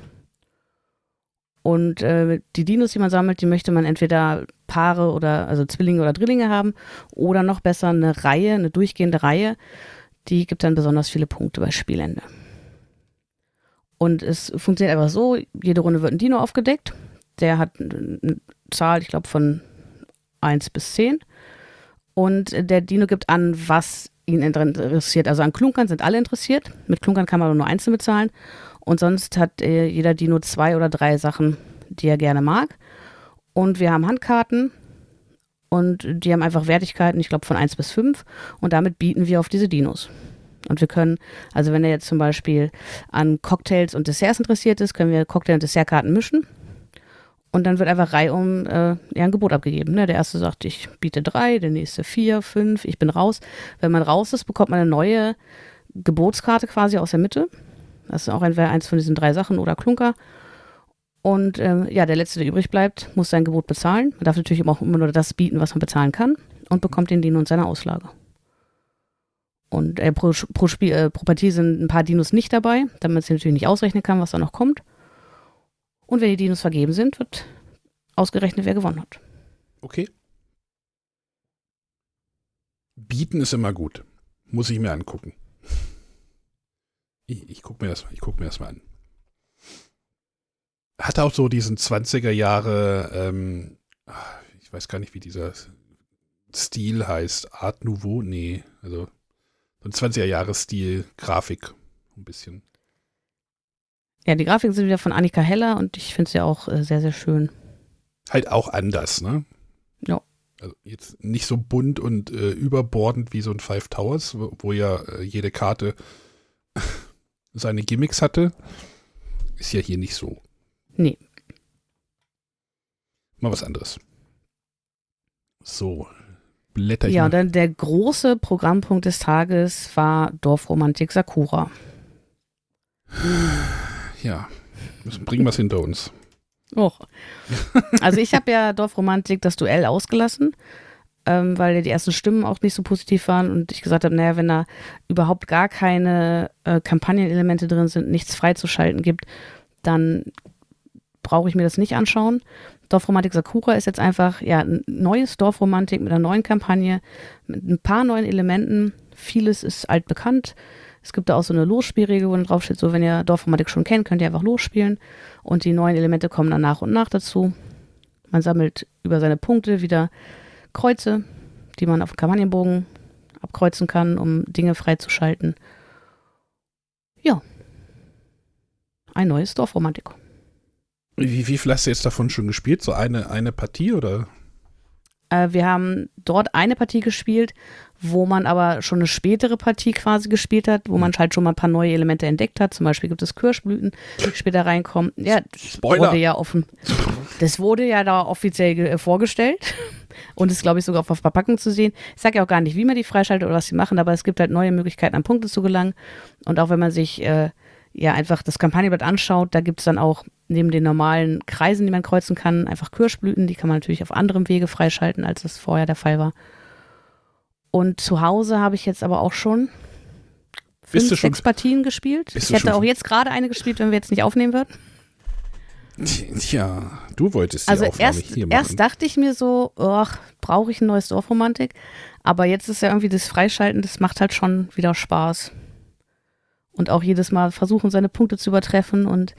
Und äh, die Dinos, die man sammelt, die möchte man entweder Paare oder, also Zwillinge oder Drillinge haben. Oder noch besser eine Reihe, eine durchgehende Reihe. Die gibt dann besonders viele Punkte bei Spielende. Und es funktioniert einfach so, jede Runde wird ein Dino aufgedeckt. Der hat eine Zahl, ich glaube, von eins bis zehn. Und der Dino gibt an, was ihn interessiert. Also an Klunkern sind alle interessiert. Mit Klunkern kann man aber nur einzeln bezahlen. Und sonst hat äh, jeder Dino zwei oder drei Sachen, die er gerne mag. Und wir haben Handkarten. Und die haben einfach Wertigkeiten, ich glaube, von eins bis fünf. Und damit bieten wir auf diese Dinos. Und wir können, also wenn er jetzt zum Beispiel an Cocktails und Desserts interessiert ist, können wir Cocktail- und Dessertkarten mischen. Und dann wird einfach reihum äh, ja, ein Gebot abgegeben. Ne? Der erste sagt, ich biete drei, der nächste vier, fünf, ich bin raus. Wenn man raus ist, bekommt man eine neue Gebotskarte quasi aus der Mitte. Das ist auch entweder eins von diesen drei Sachen oder Klunker. Und ähm, ja, der Letzte, der übrig bleibt, muss sein Gebot bezahlen. Man darf natürlich auch immer nur das bieten, was man bezahlen kann. Und bekommt den Dino und seine Auslage. Und äh, pro, pro, Spiel, äh, pro Partie sind ein paar Dinos nicht dabei, damit man sich natürlich nicht ausrechnen kann, was da noch kommt. Und wenn die Dinos vergeben sind, wird ausgerechnet, wer gewonnen hat. Okay. Bieten ist immer gut. Muss ich mir angucken. Ich, ich gucke mir, guck mir das mal an. Hat auch so diesen zwanziger Jahre, ähm, ich weiß gar nicht, wie dieser Stil heißt. Art Nouveau? Nee, also so ein zwanziger Jahre Stil, Grafik, ein bisschen. Ja, die Grafiken sind wieder von Annika Heller und ich finde sie auch äh, sehr, sehr schön. Halt auch anders, ne? Ja. Also jetzt nicht so bunt und äh, überbordend wie so ein Five Towers, wo, wo ja äh, jede Karte seine Gimmicks hatte. Ist ja hier nicht so. Nee. Mal was anderes. So, blätter ich Ja, mal. und dann der große Programmpunkt des Tages war Dorfromantik Sakura. Ja, müssen bringen wir es hinter uns. Och. Also ich habe ja Dorfromantik das Duell ausgelassen, ähm, weil ja die ersten Stimmen auch nicht so positiv waren und ich gesagt habe, naja, wenn da überhaupt gar keine äh, Kampagnenelemente drin sind, nichts freizuschalten gibt, dann brauche ich mir das nicht anschauen. Dorfromantik Sakura ist jetzt einfach ja ein neues Dorfromantik mit einer neuen Kampagne, mit ein paar neuen Elementen. Vieles ist altbekannt. Es gibt da auch so eine Losspielregel, wo dann drauf steht, so wenn ihr Dorfromantik schon kennt, könnt ihr einfach losspielen. Und die neuen Elemente kommen dann nach und nach dazu. Man sammelt über seine Punkte wieder Kreuze, die man auf dem Kampagnenbogen abkreuzen kann, um Dinge freizuschalten. Ja. Ein neues Dorfromantik. Wie, wie viel hast du jetzt davon schon gespielt? So eine, eine Partie oder? Äh, wir haben dort eine Partie gespielt, wo man aber schon eine spätere Partie quasi gespielt hat, wo man halt schon mal ein paar neue Elemente entdeckt hat. Zum Beispiel gibt es Kirschblüten, die später reinkommen. Ja, das Spoiler. wurde ja offen. Das wurde ja da offiziell ge- vorgestellt und ist, glaube ich, sogar auf der Verpackung zu sehen. Ich sage ja auch gar nicht, wie man die freischaltet oder was sie machen, aber es gibt halt neue Möglichkeiten, an Punkte zu gelangen. Und auch wenn man sich äh, ja einfach das Kampagnenblatt anschaut, da gibt es dann auch neben den normalen Kreisen, die man kreuzen kann, einfach Kirschblüten. Die kann man natürlich auf anderem Wege freischalten, als das vorher der Fall war. Und zu Hause habe ich jetzt aber auch schon fünf, schon, sechs Partien gespielt. Ich hätte auch jetzt gerade eine gespielt, wenn wir jetzt nicht aufnehmen würden. Tja, du wolltest die also Aufnahme erst, hier machen. erst dachte ich mir so, ach, brauche ich ein neues Dorfromantik? Aber jetzt ist ja irgendwie das Freischalten, das macht halt schon wieder Spaß. Und auch jedes Mal versuchen, seine Punkte zu übertreffen und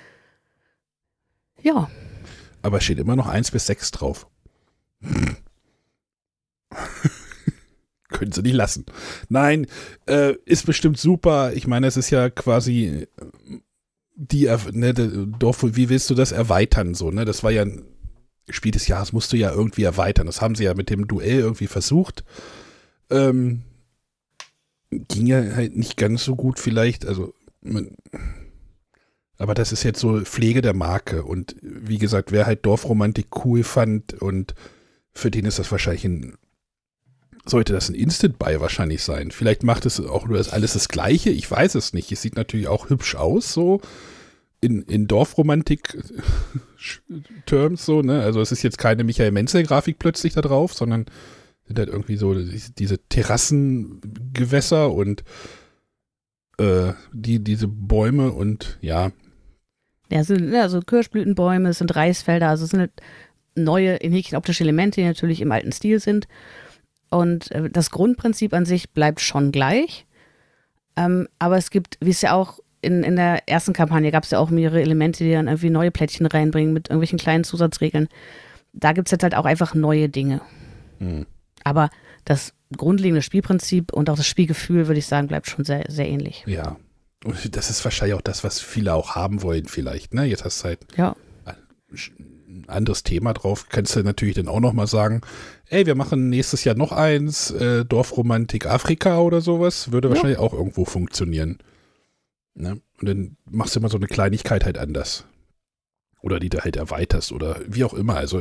ja. Aber steht immer noch eins bis sechs drauf. können sie nicht lassen. Nein, äh, ist bestimmt super. Ich meine, es ist ja quasi die, ne, Dorf, wie willst du das erweitern? So, ne? Das war ja ein Spiel des Jahres, musst du ja irgendwie erweitern. Das haben sie ja mit dem Duell irgendwie versucht. Ähm, ging ja halt nicht ganz so gut vielleicht. Also, man, aber das ist jetzt so Pflege der Marke. Und wie gesagt, wer halt Dorfromantik cool fand und für den ist das wahrscheinlich ein, sollte das ein Instant-Buy wahrscheinlich sein. Vielleicht macht es auch nur das alles das Gleiche. Ich weiß es nicht. Es sieht natürlich auch hübsch aus, so in, in Dorfromantik-Terms, so, ne? Also es ist jetzt keine Michael Menzel-Grafik plötzlich da drauf, sondern sind halt irgendwie so diese Terrassengewässer und äh, die, diese Bäume und ja. Ja, es sind also Kirschblütenbäume, es sind Reisfelder, also es sind halt neue, in Häkchen optische Elemente, die natürlich im alten Stil sind. Und äh, das Grundprinzip an sich bleibt schon gleich. Ähm, aber es gibt, wie es ja auch in, in der ersten Kampagne gab es ja auch mehrere Elemente, die dann irgendwie neue Plättchen reinbringen mit irgendwelchen kleinen Zusatzregeln. Da gibt es jetzt halt auch einfach neue Dinge. Hm. Aber das grundlegende Spielprinzip und auch das Spielgefühl, würde ich sagen, bleibt schon sehr, sehr ähnlich. Ja. Und das ist wahrscheinlich auch das, was viele auch haben wollen vielleicht. Ne? Jetzt hast du halt ja. ein anderes Thema drauf. Kannst du natürlich dann auch nochmal sagen, ey, wir machen nächstes Jahr noch eins, äh, Dorfromantik Afrika oder sowas. Würde wahrscheinlich ja. auch irgendwo funktionieren. Ne? Und dann machst du immer so eine Kleinigkeit halt anders. Oder die du halt erweiterst oder wie auch immer. Also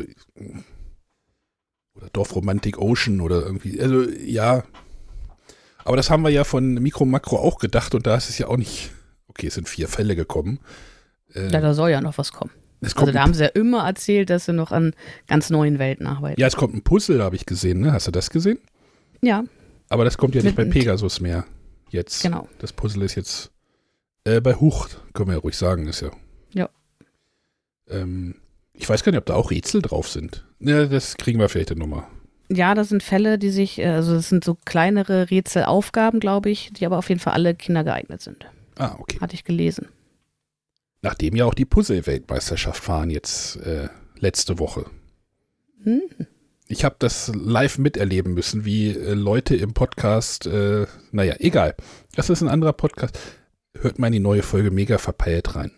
oder Dorfromantik Ocean oder irgendwie. Also ja. Aber das haben wir ja von Mikro Makro auch gedacht und da ist es ja auch nicht, okay, es sind vier Fälle gekommen. Äh, ja, da soll ja noch was kommen. Also da haben sie ja immer erzählt, dass sie noch an ganz neuen Welten arbeiten. Ja, es kommt ein Puzzle, habe ich gesehen, ne? Hast du das gesehen? Ja. Aber das kommt ja nicht Mit, bei Pegasus mehr jetzt. Genau. Das Puzzle ist jetzt äh, bei Huch, können wir ja ruhig sagen, ist ja. Ja. Ähm, ich weiß gar nicht, ob da auch Rätsel drauf sind. Ja, das kriegen wir vielleicht nochmal. Ja, das sind Fälle, die sich, also das sind so kleinere Rätselaufgaben, glaube ich, die aber auf jeden Fall alle Kinder geeignet sind. Ah, okay. Hatte ich gelesen. Nachdem ja auch die Puzzle-Weltmeisterschaft waren jetzt äh, letzte Woche. Hm. Ich habe das live miterleben müssen, wie äh, Leute im Podcast, äh, naja, egal. Das ist ein anderer Podcast. Hört mal in die neue Folge Mega verpeilt rein.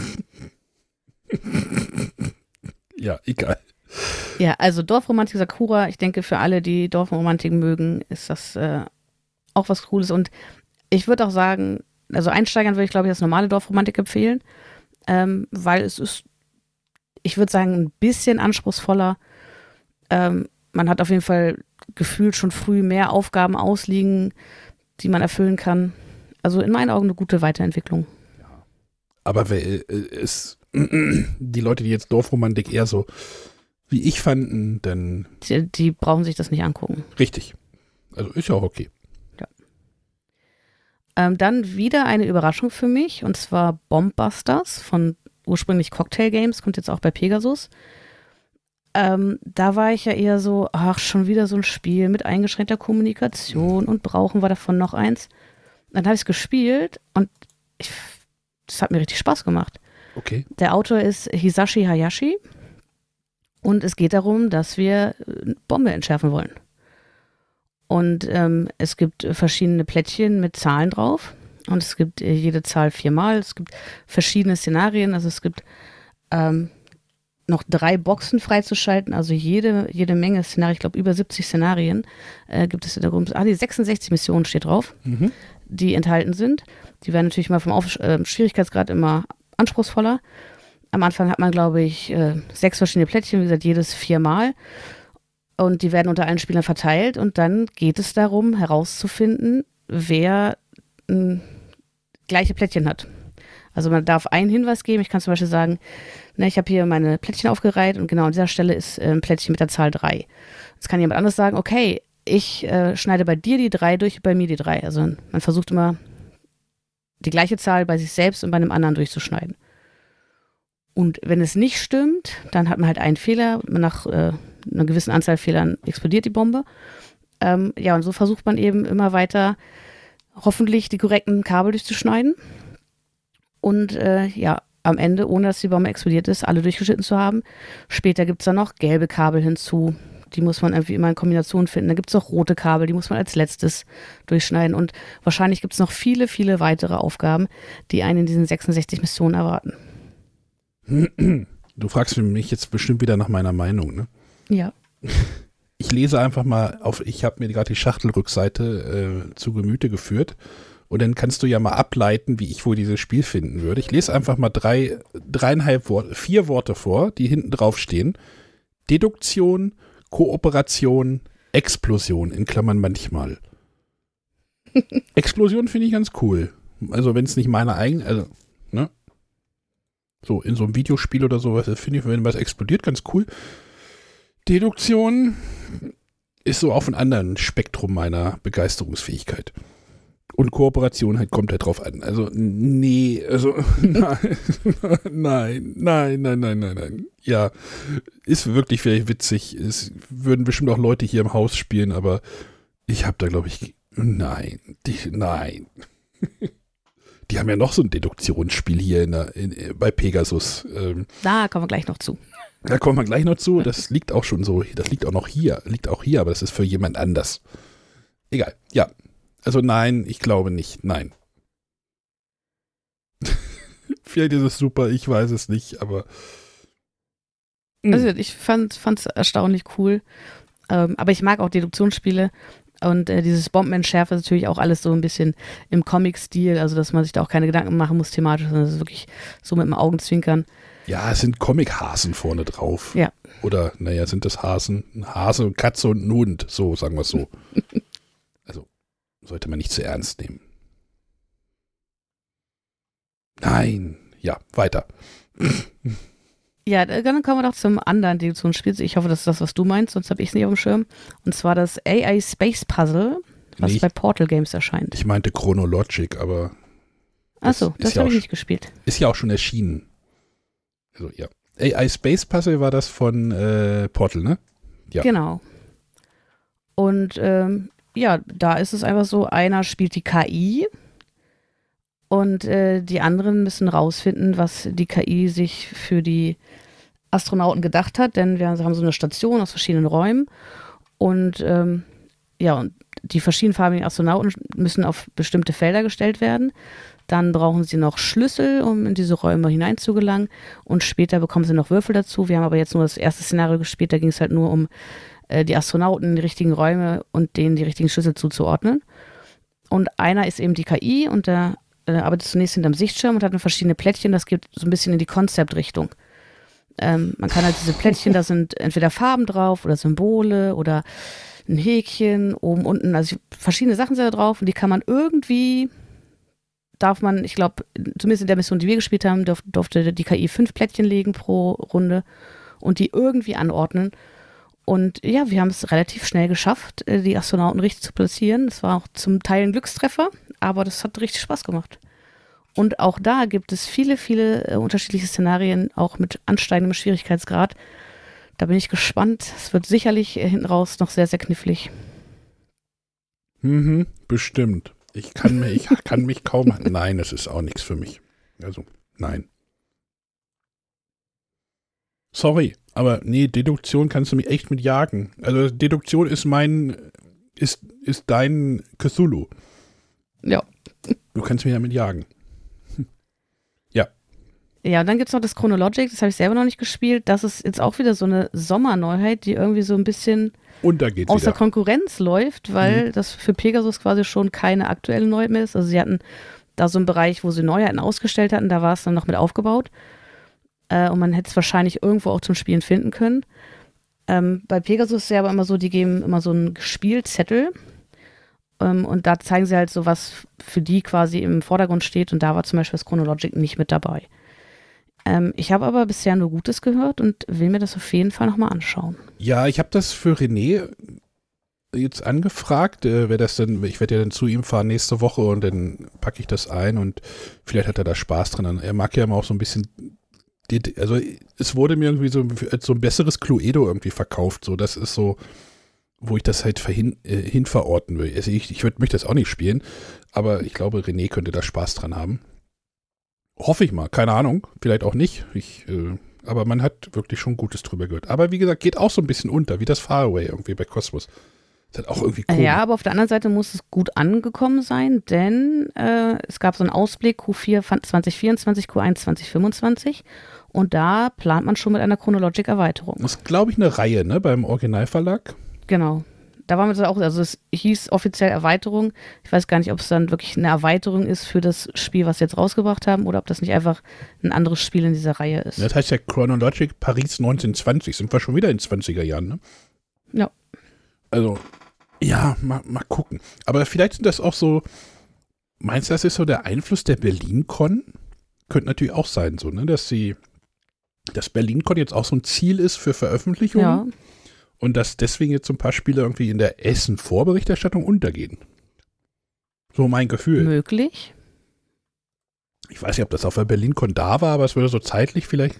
Ja, egal. Ja, also Dorfromantik Sakura, ich denke für alle, die Dorfromantik mögen, ist das äh, auch was Cooles. Und ich würde auch sagen, also Einsteigern würde ich glaube ich das normale Dorfromantik empfehlen, ähm, weil es ist, ich würde sagen, ein bisschen anspruchsvoller. Ähm, man hat auf jeden Fall gefühlt schon früh mehr Aufgaben ausliegen, die man erfüllen kann. Also in meinen Augen eine gute Weiterentwicklung. Ja. Aber wer ist die Leute, die jetzt Dorfromantik eher so wie ich fanden, dann die, die brauchen sich das nicht angucken. Richtig. Also ist ja auch okay. Ja. Ähm, dann wieder eine Überraschung für mich, und zwar Bombbusters von ursprünglich Cocktail Games, kommt jetzt auch bei Pegasus. Ähm, da war ich ja eher so, ach, schon wieder so ein Spiel mit eingeschränkter Kommunikation und brauchen wir davon noch eins. Dann habe ich es gespielt und ich, das hat mir richtig Spaß gemacht. Okay. Der Autor ist Hisashi Hayashi. Und es geht darum, dass wir eine Bombe entschärfen wollen. Und ähm, es gibt verschiedene Plättchen mit Zahlen drauf. Und es gibt äh, jede Zahl viermal. Es gibt verschiedene Szenarien. Also es gibt ähm, noch drei Boxen freizuschalten. Also jede, jede Menge Szenarien. Ich glaube, über siebzig Szenarien äh, gibt es in der Gruppe. Ah, die sechsundsechzig Missionen steht drauf, mhm. die enthalten sind. Die werden natürlich mal vom Auf- äh, Schwierigkeitsgrad immer anspruchsvoller. Am Anfang hat man, glaube ich, äh, sechs verschiedene Plättchen, wie gesagt, jedes viermal. Und die werden unter allen Spielern verteilt. Und dann geht es darum, herauszufinden, wer äh, gleiche Plättchen hat. Also man darf einen Hinweis geben. Ich kann zum Beispiel sagen, ne, ich habe hier meine Plättchen aufgereiht und genau an dieser Stelle ist äh, ein Plättchen mit der Zahl drei. Jetzt kann jemand anderes sagen, okay, ich äh, schneide bei dir die drei durch, bei mir die drei. Also man versucht immer, die gleiche Zahl bei sich selbst und bei einem anderen durchzuschneiden. Und wenn es nicht stimmt, dann hat man halt einen Fehler. Nach äh, einer gewissen Anzahl Fehlern explodiert die Bombe. Ähm, ja, und so versucht man eben immer weiter, hoffentlich die korrekten Kabel durchzuschneiden. Und äh, ja, am Ende, ohne dass die Bombe explodiert ist, alle durchgeschnitten zu haben. Später gibt es dann noch gelbe Kabel hinzu, Die muss man irgendwie immer in Kombination finden. Da gibt es auch rote Kabel, die muss man als letztes durchschneiden. Und wahrscheinlich gibt es noch viele, viele weitere Aufgaben, die einen in diesen sechsundsechzig Missionen erwarten. Du fragst mich jetzt bestimmt wieder nach meiner Meinung, ne? Ja. Ich lese einfach mal auf, ich habe mir gerade die Schachtelrückseite äh, zu Gemüte geführt und dann kannst du ja mal ableiten, wie ich wohl dieses Spiel finden würde. Ich lese einfach mal drei, dreieinhalb Worte, vier Worte vor, die hinten drauf stehen. Deduktion, Kooperation, Explosion, in Klammern manchmal. Explosion finde ich ganz cool. Also wenn es nicht meine eigene, also, ne? So, in so einem Videospiel oder sowas, finde ich, wenn was explodiert, ganz cool. Deduktion ist so auf einem anderen Spektrum meiner Begeisterungsfähigkeit. Und Kooperation halt kommt halt drauf an. Also, nee, also, nein, nein, nein, nein, nein, nein, nein. Ja, ist wirklich vielleicht witzig. Es würden bestimmt auch Leute hier im Haus spielen, aber ich habe da, glaube ich, nein, die, nein. Die haben ja noch so ein Deduktionsspiel hier in der, in, bei Pegasus. Ähm, da kommen wir gleich noch zu. Da kommen wir gleich noch zu. Das liegt auch schon so, das liegt auch noch hier, liegt auch hier, aber das ist für jemand anders. Egal, ja. Also nein, ich glaube nicht, nein. Vielleicht ist es super, ich weiß es nicht, aber also ich fand es erstaunlich cool. Ähm, aber ich mag auch Deduktionsspiele. Und äh, dieses Bombenentschärfen ist natürlich auch alles so ein bisschen im Comic-Stil, also dass man sich da auch keine Gedanken machen muss thematisch, sondern es ist wirklich so mit dem Augenzwinkern. Ja, es sind Comic-Hasen vorne drauf. Ja. Oder, naja, sind das Hasen? Ein Hase, Katze und ein Hund, so, sagen wir es so. Also, sollte man nicht zu ernst nehmen. Nein. Ja, weiter. Ja, dann kommen wir doch zum anderen Deduktionsspiel. Ich hoffe, das ist das, was du meinst, sonst habe ich es nicht auf dem Schirm. Und zwar das A I Space Puzzle, was nee, bei Portal Games erscheint. Ich meinte Chronologic, aber Achso, das, das habe ich nicht gespielt. Ist ja auch schon erschienen. Also, ja. A I Space Puzzle war das von äh, Portal, ne? Ja. Genau. Und ähm, ja, da ist es einfach so, einer spielt die K I und äh, die anderen müssen rausfinden, was die K I sich für die Astronauten gedacht hat, denn wir haben so eine Station aus verschiedenen Räumen und ähm, ja, und die verschiedenfarbigen Astronauten müssen auf bestimmte Felder gestellt werden. Dann brauchen sie noch Schlüssel, um in diese Räume hineinzugelangen. Und später bekommen sie noch Würfel dazu. Wir haben aber jetzt nur das erste Szenario gespielt. Da ging es halt nur um äh, die Astronauten in die richtigen Räume und denen die richtigen Schlüssel zuzuordnen. Und einer ist eben die K I und der äh, arbeitet zunächst hinterm Sichtschirm und hat verschiedene Plättchen. Das geht so ein bisschen in die Konzeptrichtung. Ähm, man kann halt diese Plättchen, da sind entweder Farben drauf oder Symbole oder ein Häkchen, oben, unten. Also verschiedene Sachen sind da drauf und die kann man irgendwie... darf man, ich glaube, zumindest in der Mission, die wir gespielt haben, durf, durfte die K I fünf Plättchen legen pro Runde und die irgendwie anordnen. Und ja, wir haben es relativ schnell geschafft, die Astronauten richtig zu platzieren. Das war auch zum Teil ein Glückstreffer, aber das hat richtig Spaß gemacht. Und auch da gibt es viele, viele äh, unterschiedliche Szenarien, auch mit ansteigendem Schwierigkeitsgrad. Da bin ich gespannt. Es wird sicherlich äh, hinten raus noch sehr, sehr knifflig. Mhm, bestimmt. Ich kann, mir, ich kann mich kaum... Nein, das ist auch nichts für mich. Also, nein. Sorry, aber nee, Deduktion kannst du mich echt mit jagen. Also Deduktion ist mein... Ist, ist dein Cthulhu. Ja. Du kannst mich damit jagen. Hm. Ja. Ja, und dann gibt es noch das Chronologic, das habe ich selber noch nicht gespielt. Das ist jetzt auch wieder so eine Sommerneuheit, die irgendwie so ein bisschen... Untergeht außer wieder. Konkurrenz läuft, weil mhm. das für Pegasus quasi schon keine aktuelle Neuheit mehr ist. Also sie hatten da so einen Bereich, wo sie Neuheiten ausgestellt hatten, da war es dann noch mit aufgebaut. Äh, und man hätte es wahrscheinlich irgendwo auch zum Spielen finden können. Ähm, bei Pegasus ist es ja aber immer so, die geben immer so einen Spielzettel ähm, und da zeigen sie halt so, was für die quasi im Vordergrund steht und da war zum Beispiel das Chronologic nicht mit dabei. Ähm, ich habe aber bisher nur Gutes gehört und will mir das auf jeden Fall nochmal anschauen. Ja, ich habe das für René jetzt angefragt, äh, wer das denn, ich werde ja dann zu ihm fahren nächste Woche und dann packe ich das ein und vielleicht hat er da Spaß dran. Er mag ja immer auch so ein bisschen, die, also es wurde mir irgendwie so, so ein besseres Cluedo irgendwie verkauft, so das ist so, wo ich das halt verhin, äh, hin verorten will. Also ich, ich würde möchte das auch nicht spielen, aber ich glaube, René könnte da Spaß dran haben. Hoffe ich mal, keine Ahnung, vielleicht auch nicht. Ich, äh, aber man hat wirklich schon Gutes drüber gehört. Aber wie gesagt, geht auch so ein bisschen unter, wie das Faraway irgendwie bei Cosmos. Das hat auch irgendwie cool. Ja, aber auf der anderen Seite muss es gut angekommen sein, denn äh, es gab so einen Ausblick Q vier zwanzig vierundzwanzig, Q eins zwanzig fünfundzwanzig und da plant man schon mit einer Chronologic-Erweiterung. Das ist, glaube ich, eine Reihe, ne, beim Originalverlag. Genau. Da waren wir das auch, also es hieß offiziell Erweiterung. Ich weiß gar nicht, ob es dann wirklich eine Erweiterung ist für das Spiel, was sie jetzt rausgebracht haben, oder ob das nicht einfach ein anderes Spiel in dieser Reihe ist. Das heißt ja Chronologic Paris neunzehnhundertzwanzig, sind wir schon wieder in zwanziger Jahren, ne? Ja. Also, ja, mal, mal gucken. Aber vielleicht sind das auch so, meinst du, das ist so der Einfluss der BerlinCon? Könnte natürlich auch sein, so, ne, dass sie, dass BerlinCon jetzt auch so ein Ziel ist für Veröffentlichungen. Ja. Und dass deswegen jetzt so ein paar Spiele irgendwie in der Essen-Vorberichterstattung untergehen. So mein Gefühl. Möglich. Ich weiß nicht, ob das auf der BerlinCon da war, aber es würde so zeitlich vielleicht.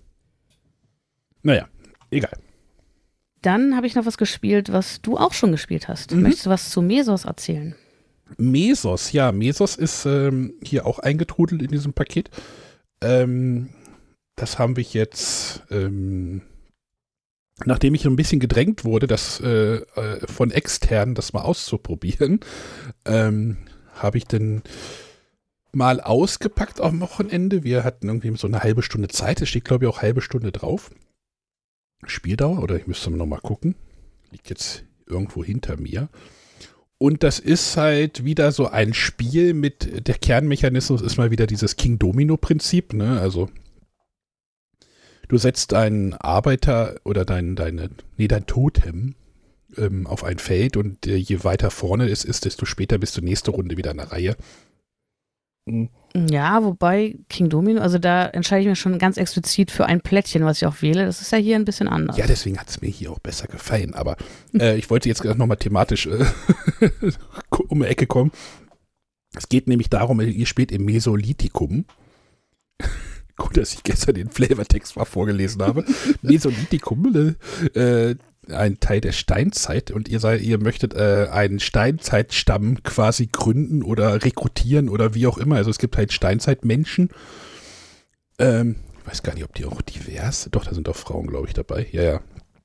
Naja, egal. Dann habe ich noch was gespielt, was du auch schon gespielt hast. Mhm. Möchtest du was zu Mesos erzählen? Mesos, ja, Mesos ist ähm, hier auch eingetrudelt in diesem Paket. Ähm, das haben wir jetzt, ähm, nachdem ich so ein bisschen gedrängt wurde, das äh, von externen das mal auszuprobieren, ähm, habe ich dann mal ausgepackt am Wochenende. Wir hatten irgendwie so eine halbe Stunde Zeit. Es steht, glaube ich, auch halbe Stunde drauf. Spieldauer, oder ich müsste noch mal gucken. Liegt jetzt irgendwo hinter mir. Und das ist halt wieder so ein Spiel mit, der Kernmechanismus ist mal wieder dieses King-Domino-Prinzip, ne, also du setzt einen Arbeiter oder dein, deine, nee, dein Totem ähm, auf ein Feld und äh, je weiter vorne es ist, desto später bist du nächste Runde wieder in der Reihe. Mhm. Ja, wobei King Domino, also da entscheide ich mich schon ganz explizit für ein Plättchen, was ich auch wähle. Das ist ja hier ein bisschen anders. Ja, deswegen hat es mir hier auch besser gefallen. Aber äh, ich wollte jetzt gerade nochmal thematisch äh, um die Ecke kommen. Es geht nämlich darum, ihr spielt im Mesolithikum. Gut, dass ich gestern den Flavortext mal vorgelesen habe. Mesolithikum, äh, ein Teil der Steinzeit, und ihr seid, ihr möchtet äh, einen Steinzeitstamm quasi gründen oder rekrutieren oder wie auch immer. Also es gibt halt Steinzeitmenschen. Ähm, ich weiß gar nicht, ob die auch divers, doch, da sind auch Frauen, glaube ich, dabei. Ja, ja.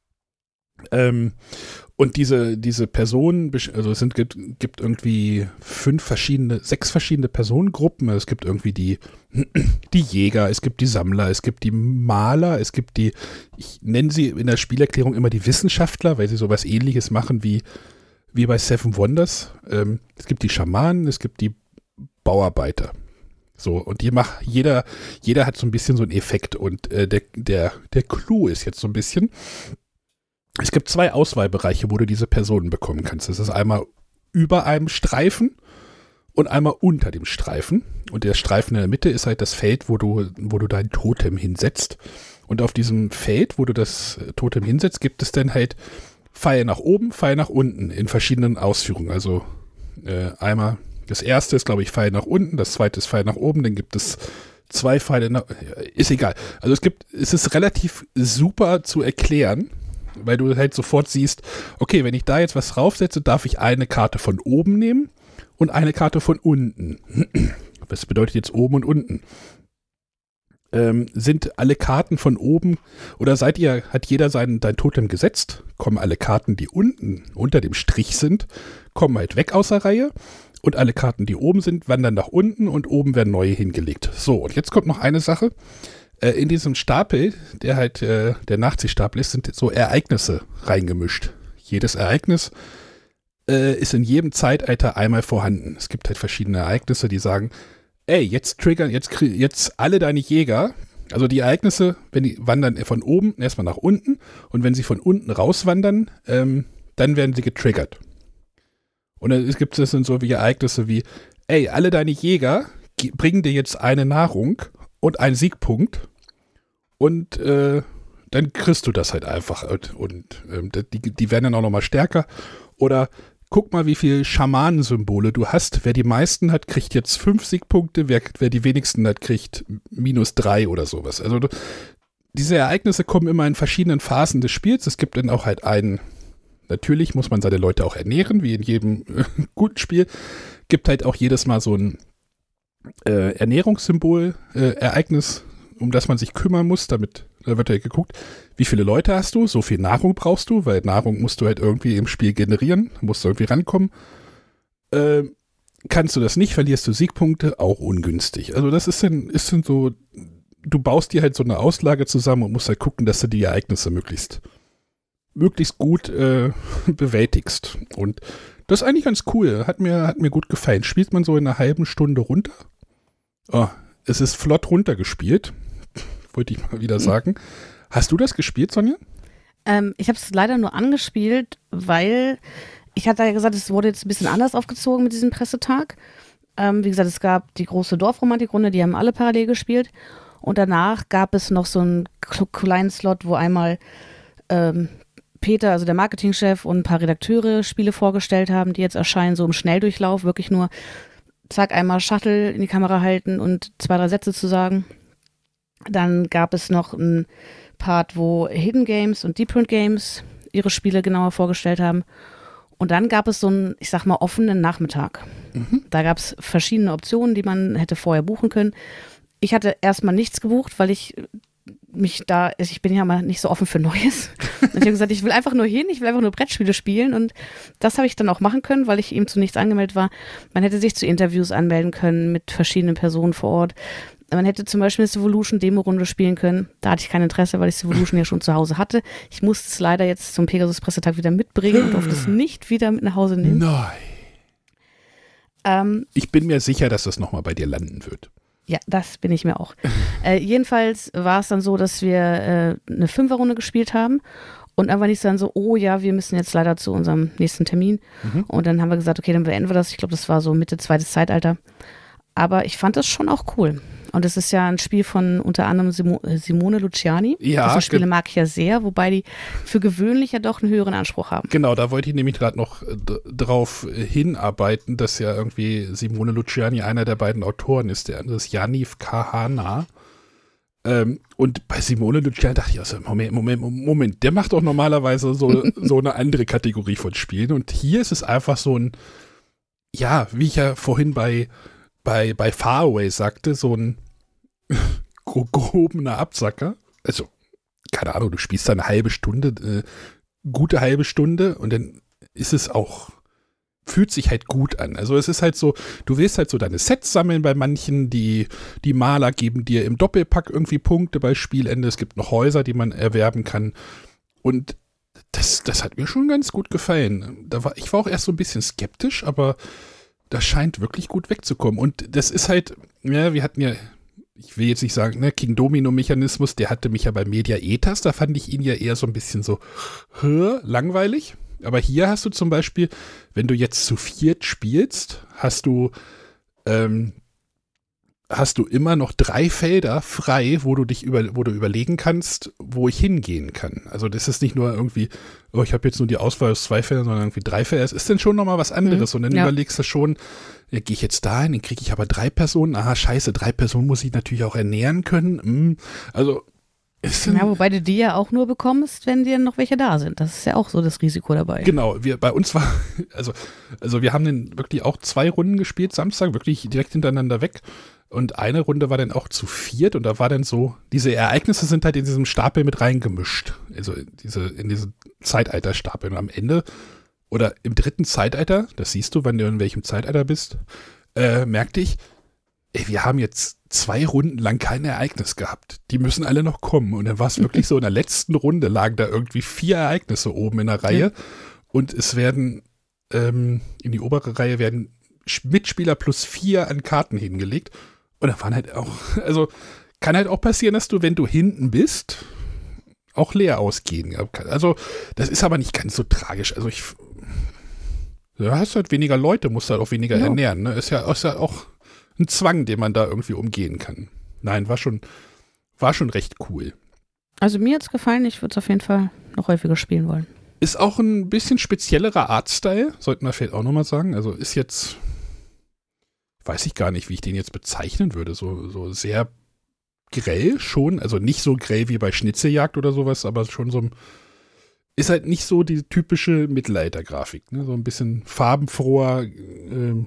Ähm, und diese, diese Personen, also es sind, gibt, gibt irgendwie fünf verschiedene, sechs verschiedene Personengruppen. Es gibt irgendwie die, die Jäger, es gibt die Sammler, es gibt die Maler, es gibt die, ich nenne sie in der Spielerklärung immer die Wissenschaftler, weil sie sowas Ähnliches machen wie, wie bei Seven Wonders. Ähm, es gibt die Schamanen, es gibt die Bauarbeiter. So, und die macht, jeder, jeder hat so ein bisschen so einen Effekt, und äh, der, der, der Clou ist jetzt so ein bisschen, es gibt zwei Auswahlbereiche, wo du diese Personen bekommen kannst. Das ist einmal über einem Streifen und einmal unter dem Streifen. Und der Streifen in der Mitte ist halt das Feld, wo du, wo du dein Totem hinsetzt. Und auf diesem Feld, wo du das Totem hinsetzt, gibt es dann halt Pfeil nach oben, Pfeil nach unten in verschiedenen Ausführungen. Also äh, einmal, das erste ist, glaube ich, Pfeil nach unten, das zweite ist Pfeil nach oben, dann gibt es zwei Pfeile nach, ist egal. Also es gibt, es ist relativ super zu erklären, weil du halt sofort siehst, okay, wenn ich da jetzt was draufsetze, darf ich eine Karte von oben nehmen und eine Karte von unten. Was bedeutet jetzt oben und unten? Ähm, sind alle Karten von oben, oder seid ihr, hat jeder sein, dein Totem gesetzt, kommen alle Karten, die unten unter dem Strich sind, kommen halt weg aus der Reihe, und alle Karten, die oben sind, wandern nach unten und oben werden neue hingelegt. So, und jetzt kommt noch eine Sache. In diesem Stapel, der halt äh, der Nachziehstapel ist, sind so Ereignisse reingemischt. Jedes Ereignis äh, ist in jedem Zeitalter einmal vorhanden. Es gibt halt verschiedene Ereignisse, die sagen, ey, jetzt triggern, jetzt, jetzt alle deine Jäger, also die Ereignisse, wenn die wandern von oben erstmal nach unten, und wenn sie von unten rauswandern, ähm, dann werden sie getriggert. Und es gibt es dann so wie Ereignisse wie, ey, alle deine Jäger bringen dir jetzt eine Nahrung und einen Siegpunkt. Und äh, dann kriegst du das halt einfach. Und, und ähm, die, die werden dann auch nochmal stärker. Oder guck mal, wie viele Schamanensymbole du hast. Wer die meisten hat, kriegt jetzt fünf Siegpunkte. Wer, wer die wenigsten hat, kriegt minus drei oder sowas. Also du, diese Ereignisse kommen immer in verschiedenen Phasen des Spiels. Es gibt dann auch halt einen, natürlich muss man seine Leute auch ernähren, wie in jedem äh, guten Spiel. Gibt halt auch jedes Mal so ein äh, Ernährungssymbol, äh, Ereignis, um das man sich kümmern muss, damit Da wird halt geguckt, wie viele Leute hast du, so viel Nahrung brauchst du, weil Nahrung musst du halt irgendwie im Spiel generieren, musst du irgendwie rankommen. Äh, kannst du das nicht, verlierst du Siegpunkte, auch ungünstig. Also das ist dann, ist dann so, du baust dir halt so eine Auslage zusammen und musst halt gucken, dass du die Ereignisse möglichst, möglichst gut äh, bewältigst. Und das ist eigentlich ganz cool, hat mir, hat mir gut gefallen. Spielt man so in einer halben Stunde runter. Oh, es ist flott runtergespielt, wollte ich mal wieder sagen. Hast du das gespielt, Sonja? Ähm, ich habe es leider nur angespielt, weil ich hatte ja gesagt, es wurde jetzt ein bisschen anders aufgezogen mit diesem Pressetag. Ähm, wie gesagt, es gab die große Dorfromantik-Runde, die haben alle parallel gespielt. Und danach gab es noch so einen kleinen Slot, wo einmal ähm, Peter, also der Marketingchef, und ein paar Redakteure Spiele vorgestellt haben, die jetzt erscheinen, so im Schnelldurchlauf, wirklich nur zack, einmal Shuttle in die Kamera halten und zwei, drei Sätze zu sagen. Dann gab es noch einen Part, wo Hidden Games und Deep Print Games ihre Spiele genauer vorgestellt haben. Und dann gab es so einen, ich sag mal, offenen Nachmittag. Mhm. Da gab es verschiedene Optionen, die man hätte vorher buchen können. Ich hatte erstmal nichts gebucht, weil ich mich da, ich bin ja mal nicht so offen für Neues. Und ich habe gesagt, ich will einfach nur hin, ich will einfach nur Brettspiele spielen. Und das habe ich dann auch machen können, weil ich eben zu nichts angemeldet war. Man hätte sich zu Interviews anmelden können mit verschiedenen Personen vor Ort. Man hätte zum Beispiel eine Civolution-Demo-Runde spielen können. Da hatte ich kein Interesse, weil ich Civolution ja schon zu Hause hatte. Ich musste es leider jetzt zum Pegasus-Pressetag wieder mitbringen und durfte es nicht wieder mit nach Hause nehmen. Nein. Ähm, ich bin mir sicher, dass das nochmal bei dir landen wird. Ja, das bin ich mir auch. äh, jedenfalls war es dann so, dass wir äh, eine Fünferrunde gespielt haben und einfach nicht dann so, oh ja, wir müssen jetzt leider zu unserem nächsten Termin. Mhm. Und dann haben wir gesagt, okay, dann beenden wir das. Ich glaube, das war so Mitte zweites Zeitalter. Aber ich fand das schon auch cool. Und es ist ja ein Spiel von unter anderem Simone Luciani. Ja, diese Spiele mag ich ja sehr, wobei die für gewöhnlich ja doch einen höheren Anspruch haben. Genau, da wollte ich nämlich gerade noch d- drauf hinarbeiten, dass ja irgendwie Simone Luciani einer der beiden Autoren ist. Der andere ist Yaniv Kahana. Ähm, und bei Simone Luciani dachte ich, also Moment, Moment, Moment, der macht doch normalerweise so, so eine andere Kategorie von Spielen. Und hier ist es einfach so ein, ja, wie ich ja vorhin bei bei, bei Faraway sagte, so ein gehobener Absacker. Also, keine Ahnung, du spielst da eine halbe Stunde, äh, gute halbe Stunde und dann ist es auch, fühlt sich halt gut an. Also es ist halt so, du willst halt so deine Sets sammeln bei manchen, die, die Maler geben dir im Doppelpack irgendwie Punkte bei Spielende. Es gibt noch Häuser, die man erwerben kann. Und das, das hat mir schon ganz gut gefallen. Da war, ich war auch erst so ein bisschen skeptisch, aber das scheint wirklich gut wegzukommen. Und das ist halt, ja, wir hatten ja, ich will jetzt nicht sagen, ne, King Domino-Mechanismus, der hatte mich ja bei Media Etas, da fand ich ihn ja eher so ein bisschen so hö, langweilig. Aber hier hast du zum Beispiel, wenn du jetzt zu viert spielst, hast du, ähm, hast du immer noch drei Felder frei, wo du dich über, wo du überlegen kannst, wo ich hingehen kann. Also das ist nicht nur irgendwie, oh, ich habe jetzt nur die Auswahl aus zwei Feldern, sondern irgendwie drei Felder. Es ist dann schon nochmal was anderes. Mhm. Und dann ja. überlegst du schon, ja, gehe ich jetzt dahin, dann kriege ich aber drei Personen. Aha, scheiße, drei Personen muss ich natürlich auch ernähren können. Hm. Also ist ja, wobei du die ja auch nur bekommst, wenn dir noch welche da sind. Das ist ja auch so das Risiko dabei. Genau, wir, bei uns war, also, also wir haben dann wirklich auch zwei Runden gespielt, Samstag, wirklich direkt hintereinander weg. Und eine Runde war dann auch zu viert und da war dann so, diese Ereignisse sind halt in diesem Stapel mit reingemischt. Also diese, in diesen Zeitalterstapel. Und am Ende oder im dritten Zeitalter, das siehst du, wenn du in welchem Zeitalter bist, äh, merkte ich, ey, wir haben jetzt zwei Runden lang kein Ereignis gehabt. Die müssen alle noch kommen. Und dann war es wirklich so, in der letzten Runde lagen da irgendwie vier Ereignisse oben in der Reihe. Mhm. Und es werden, ähm, in die obere Reihe werden Mitspieler plus vier an Karten hingelegt. Und da waren halt auch, also kann halt auch passieren, dass du, wenn du hinten bist, auch leer ausgehen kann. Also das ist aber nicht ganz so tragisch. Also ich, du hast halt weniger Leute, musst halt auch weniger ja. ernähren. Ne? Ist ja, ist ja auch ein Zwang, den man da irgendwie umgehen kann. Nein, war schon, war schon recht cool. Also mir hat's gefallen, ich würde es auf jeden Fall noch häufiger spielen wollen. Ist auch ein bisschen speziellerer Artstyle, sollten wir vielleicht auch nochmal sagen. Also ist jetzt, weiß ich gar nicht, wie ich den jetzt bezeichnen würde. So, so sehr grell schon, also nicht so grell wie bei Schnitzeljagd oder sowas, aber schon so ein, ist halt nicht so die typische Mittelalter-Grafik, ne? So ein bisschen farbenfroher, äh,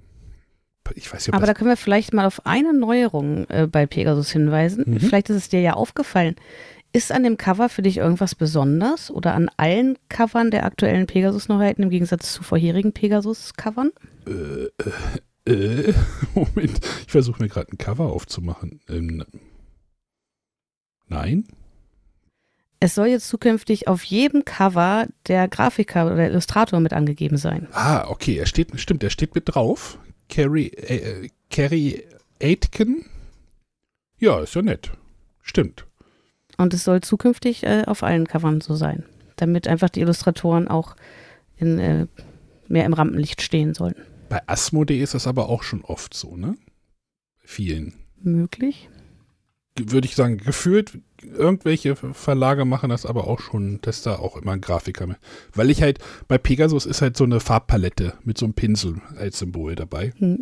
ich weiß nicht, ob aber da können wir vielleicht mal auf eine Neuerung äh, bei Pegasus hinweisen. Mhm. Vielleicht ist es dir ja aufgefallen. Ist an dem Cover für dich irgendwas besonders oder an allen Covern der aktuellen Pegasus-Neuheiten im Gegensatz zu vorherigen Pegasus-Covern? Äh, äh, äh, Moment, ich versuche mir gerade ein Cover aufzumachen. Ähm, nein? Es soll jetzt zukünftig auf jedem Cover der Grafiker oder der Illustrator mit angegeben sein. Ah, okay, er steht, stimmt, er steht mit drauf. Carrie, äh, Carrie Aitken. Ja, ist ja nett. Stimmt. Und es soll zukünftig äh, auf allen Covern so sein, damit einfach die Illustratoren auch in, äh, mehr im Rampenlicht stehen sollen. Bei Asmodee ist das aber auch schon oft so, ne? Vielen. Möglich. Würde ich sagen, gefühlt, irgendwelche Verlage machen das aber auch schon, dass da auch immer ein Grafiker mit. Weil ich halt, bei Pegasus ist halt so eine Farbpalette mit so einem Pinsel als Symbol dabei. Hm.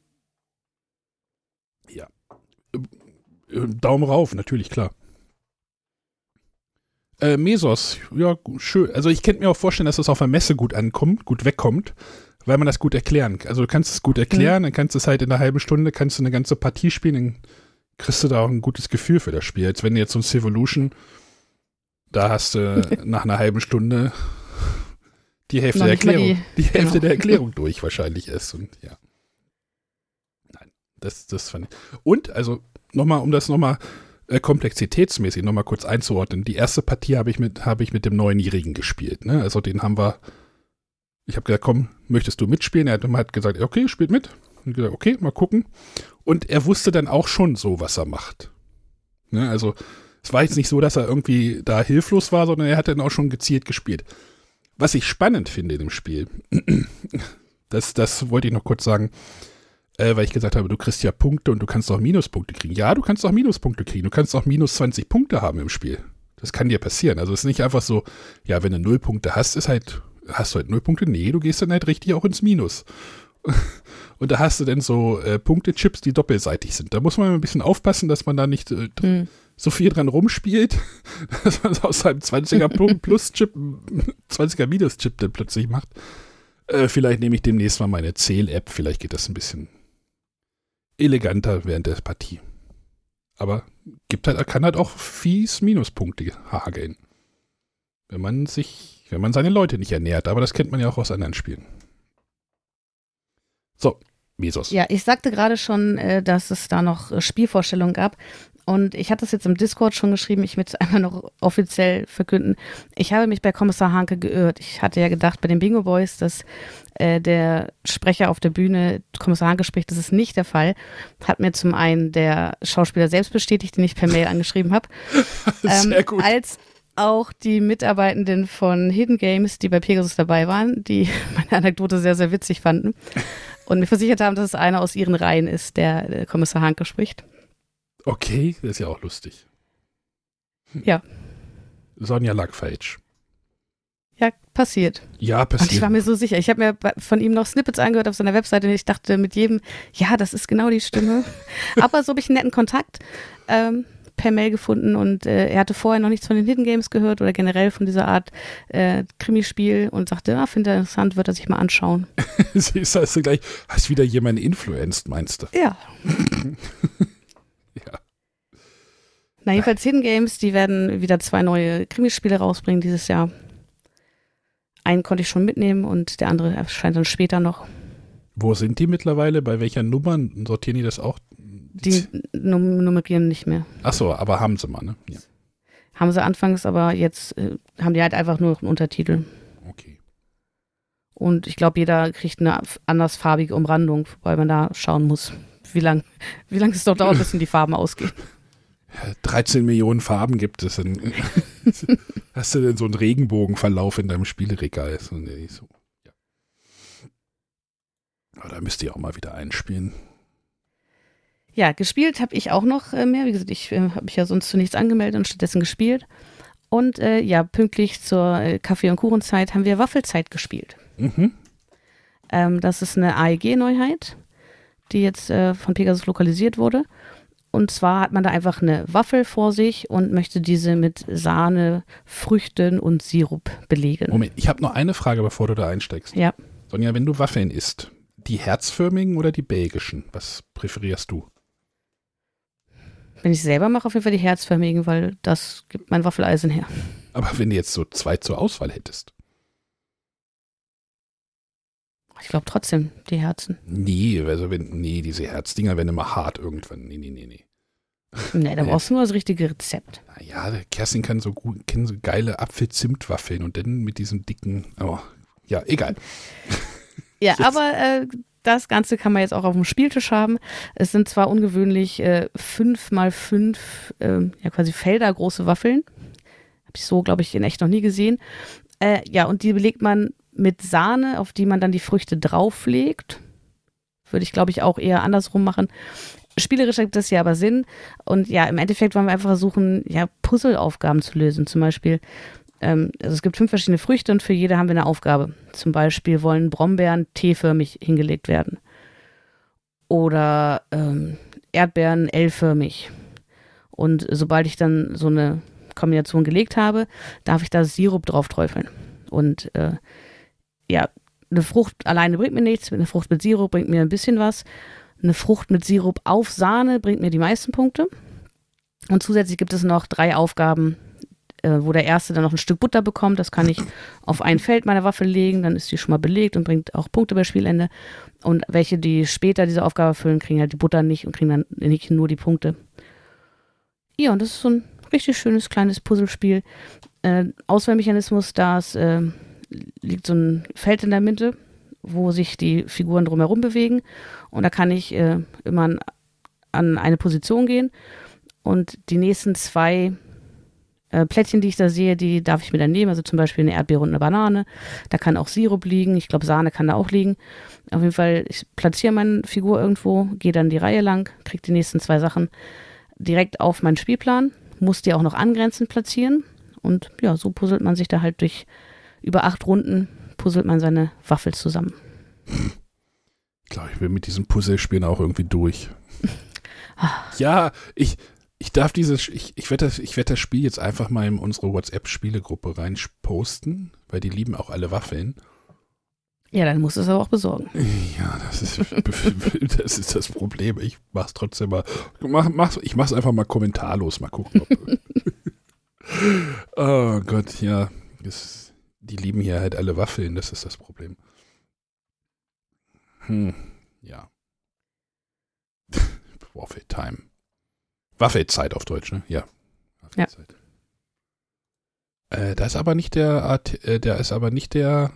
Ja. Daumen rauf, natürlich, klar. Äh, Mesos, ja, schön. Also ich könnte mir auch vorstellen, dass das auf der Messe gut ankommt, gut wegkommt, weil man das gut erklären kann. Also du kannst es gut erklären, mhm. dann kannst du es halt in einer halben Stunde, kannst du eine ganze Partie spielen, dann kriegst du da auch ein gutes Gefühl für das Spiel. Als wenn du jetzt so ein Civolution, da hast du nach einer halben Stunde die Hälfte, der Erklärung, die, die Hälfte genau. der Erklärung durch wahrscheinlich ist. Und ja. Nein, das, das fand ich. Und, also nochmal, um das nochmal äh, komplexitätsmäßig nochmal kurz einzuordnen. Die erste Partie habe ich mit, habe ich mit dem Neunjährigen gespielt. Ne? Also den haben wir, ich habe gesagt, komm, möchtest du mitspielen? Er hat, hat gesagt, okay, spielt mit. Und gesagt, okay, mal gucken. Und er wusste dann auch schon so, was er macht. Ne? Also es war jetzt nicht so, dass er irgendwie da hilflos war, sondern er hat dann auch schon gezielt gespielt. Was ich spannend finde in dem Spiel, das, das wollte ich noch kurz sagen, äh, weil ich gesagt habe, du kriegst ja Punkte und du kannst auch Minuspunkte kriegen. Ja, du kannst auch Minuspunkte kriegen. Du kannst auch minus zwanzig Punkte haben im Spiel. Das kann dir passieren. Also es ist nicht einfach so, ja, wenn du null Punkte hast, ist halt, hast du halt null Punkte. Nee, du gehst dann halt richtig auch ins Minus. Und da hast du dann so äh, Punkte-Chips, die doppelseitig sind. Da muss man ein bisschen aufpassen, dass man da nicht äh, hm. so viel dran rumspielt, dass man aus seinem zwanziger Plus-Chip zwanziger Minus-Chip dann plötzlich macht. Äh, vielleicht nehme ich demnächst mal meine Zähl-App. Vielleicht geht das ein bisschen eleganter während der Partie. Aber gibt halt, kann halt auch fies Minuspunkte hageln. Wenn man sich, wenn man seine Leute nicht ernährt. Aber das kennt man ja auch aus anderen Spielen. So, Mesos. Ja, ich sagte gerade schon, äh, dass es da noch äh, Spielvorstellungen gab. Und ich hatte es jetzt im Discord schon geschrieben, ich will es einmal noch offiziell verkünden. Ich habe mich bei Kommissar Hanke geirrt. Ich hatte ja gedacht bei den Bingo Boys, dass äh, der Sprecher auf der Bühne Kommissar Hanke spricht. Das ist nicht der Fall. Hat mir zum einen der Schauspieler selbst bestätigt, den ich per Mail angeschrieben habe. Sehr ähm, gut. Als auch die Mitarbeitenden von Hidden Games, die bei Pegasus dabei waren, die meine Anekdote sehr, sehr witzig fanden und mir versichert haben, dass es einer aus ihren Reihen ist, der, der Kommissar Hanke spricht. Okay, das ist ja auch lustig. Ja. Sonja lag falsch. Ja, passiert. Ja, passiert. Und ich war mir so sicher. Ich habe mir von ihm noch Snippets angehört auf seiner Webseite und ich dachte mit jedem, ja, das ist genau die Stimme. Aber so habe ich einen netten Kontakt ähm, per Mail gefunden und äh, er hatte vorher noch nichts von den Hidden Games gehört oder generell von dieser Art äh, Krimispiel und sagte, ja, finde ich interessant, wird er sich mal anschauen. Siehst du, hast du gleich, hast wieder jemanden influenced, meinst du? Ja. Ja. Na, jedenfalls Hidden Games, die werden wieder zwei neue Krimispiele rausbringen dieses Jahr. Einen konnte ich schon mitnehmen und der andere erscheint dann später noch. Wo sind die mittlerweile? Bei welcher Nummer? Sortieren die das auch? Die num- nummerieren nicht mehr. Ach so, aber haben sie mal, ne? Ja. Haben sie anfangs, aber jetzt äh, haben die halt einfach nur noch einen Untertitel. Okay. Und ich glaube, jeder kriegt eine andersfarbige Umrandung, weil man da schauen muss, wie lange wie lang es doch dauert, bis die Farben ausgehen. dreizehn Millionen Farben gibt es. In, hast du denn so einen Regenbogenverlauf in deinem Spielregal? So, nee, so. Ja. Aber da müsst ihr auch mal wieder einspielen. Ja, gespielt habe ich auch noch äh, mehr. Wie gesagt, ich äh, habe mich ja sonst zu nichts angemeldet und stattdessen gespielt. Und äh, ja, pünktlich zur äh, Kaffee- und Kuchenzeit haben wir Waffelzeit gespielt. Mhm. Ähm, das ist eine A E G-Neuheit, die jetzt äh, von Pegasus lokalisiert wurde. Und zwar hat man da einfach eine Waffel vor sich und möchte diese mit Sahne, Früchten und Sirup belegen. Moment, ich habe noch eine Frage, bevor du da einsteigst. Ja. Sonja, wenn du Waffeln isst, die herzförmigen oder die belgischen? Was präferierst du? Wenn ich selber mache, auf jeden Fall die herzförmigen, weil das gibt mein Waffeleisen her. Aber wenn du jetzt so zwei zur Auswahl hättest. Ich glaube trotzdem, die Herzen. Nee, also wenn, nee, diese Herzdinger werden immer hart irgendwann. Nee, nee, nee, nee. Nee, da brauchst du nur das richtige Rezept. Naja, Kerstin kann so gut, kennen so geile Apfel-Zimt-Waffeln und dann mit diesem dicken, oh, ja, egal. Ja, aber äh, das Ganze kann man jetzt auch auf dem Spieltisch haben. Es sind zwar ungewöhnlich äh, fünf mal fünf, äh, ja quasi Felder große Waffeln. Habe ich so, glaube ich, in echt noch nie gesehen. Äh, ja, und die belegt man mit Sahne, auf die man dann die Früchte drauflegt. Würde ich, glaube ich, auch eher andersrum machen. Spielerisch ergibt das ja aber Sinn. Und ja, im Endeffekt wollen wir einfach versuchen, ja, Puzzleaufgaben zu lösen. Zum Beispiel, ähm, also es gibt fünf verschiedene Früchte und für jede haben wir eine Aufgabe. Zum Beispiel wollen Brombeeren T-förmig hingelegt werden. Oder ähm, Erdbeeren L-förmig. Und sobald ich dann so eine Kombination gelegt habe, darf ich da Sirup drauf träufeln. Und äh, ja, eine Frucht alleine bringt mir nichts. Eine Frucht mit Sirup bringt mir ein bisschen was. Eine Frucht mit Sirup auf Sahne bringt mir die meisten Punkte. Und zusätzlich gibt es noch drei Aufgaben, äh, wo der erste dann noch ein Stück Butter bekommt. Das kann ich auf ein Feld meiner Waffel legen, dann ist die schon mal belegt und bringt auch Punkte bei Spielende. Und welche, die später diese Aufgabe erfüllen, kriegen halt die Butter nicht und kriegen dann nicht nur die Punkte. Ja, und das ist so ein richtig schönes kleines Puzzlespiel. Äh, Auswahlmechanismus, da äh, liegt so ein Feld in der Mitte, wo sich die Figuren drumherum bewegen. Und da kann ich äh, immer an, an eine Position gehen. Und die nächsten zwei äh, Plättchen, die ich da sehe, die darf ich mir dann nehmen. Also zum Beispiel eine Erdbeere und eine Banane. Da kann auch Sirup liegen. Ich glaube, Sahne kann da auch liegen. Auf jeden Fall, ich platziere meine Figur irgendwo, gehe dann die Reihe lang, kriege die nächsten zwei Sachen direkt auf meinen Spielplan, muss die auch noch angrenzend platzieren. Und ja, so puzzelt man sich da halt durch über acht Runden puzzelt man seine Waffel zusammen. Ich glaube, ich will mit diesem Puzzlespielen auch irgendwie durch. Ja, ich, ich darf dieses, ich, ich werde das, ich werd das Spiel jetzt einfach mal in unsere WhatsApp-Spielegruppe rein posten, weil die lieben auch alle Waffeln. Ja, dann musst du es aber auch besorgen. Ja, das ist, das ist das Problem. Ich mach's trotzdem mal, mach, mach, ich mach's einfach mal kommentarlos, mal gucken. Ob, oh Gott, ja, das, die lieben hier halt alle Waffeln, das ist das Problem. Hm, ja. Waffeltime. Waffelzeit auf Deutsch, ne? Ja. Waffelzeit. Ja. Äh, da ist aber nicht der Art, äh, der ist aber nicht der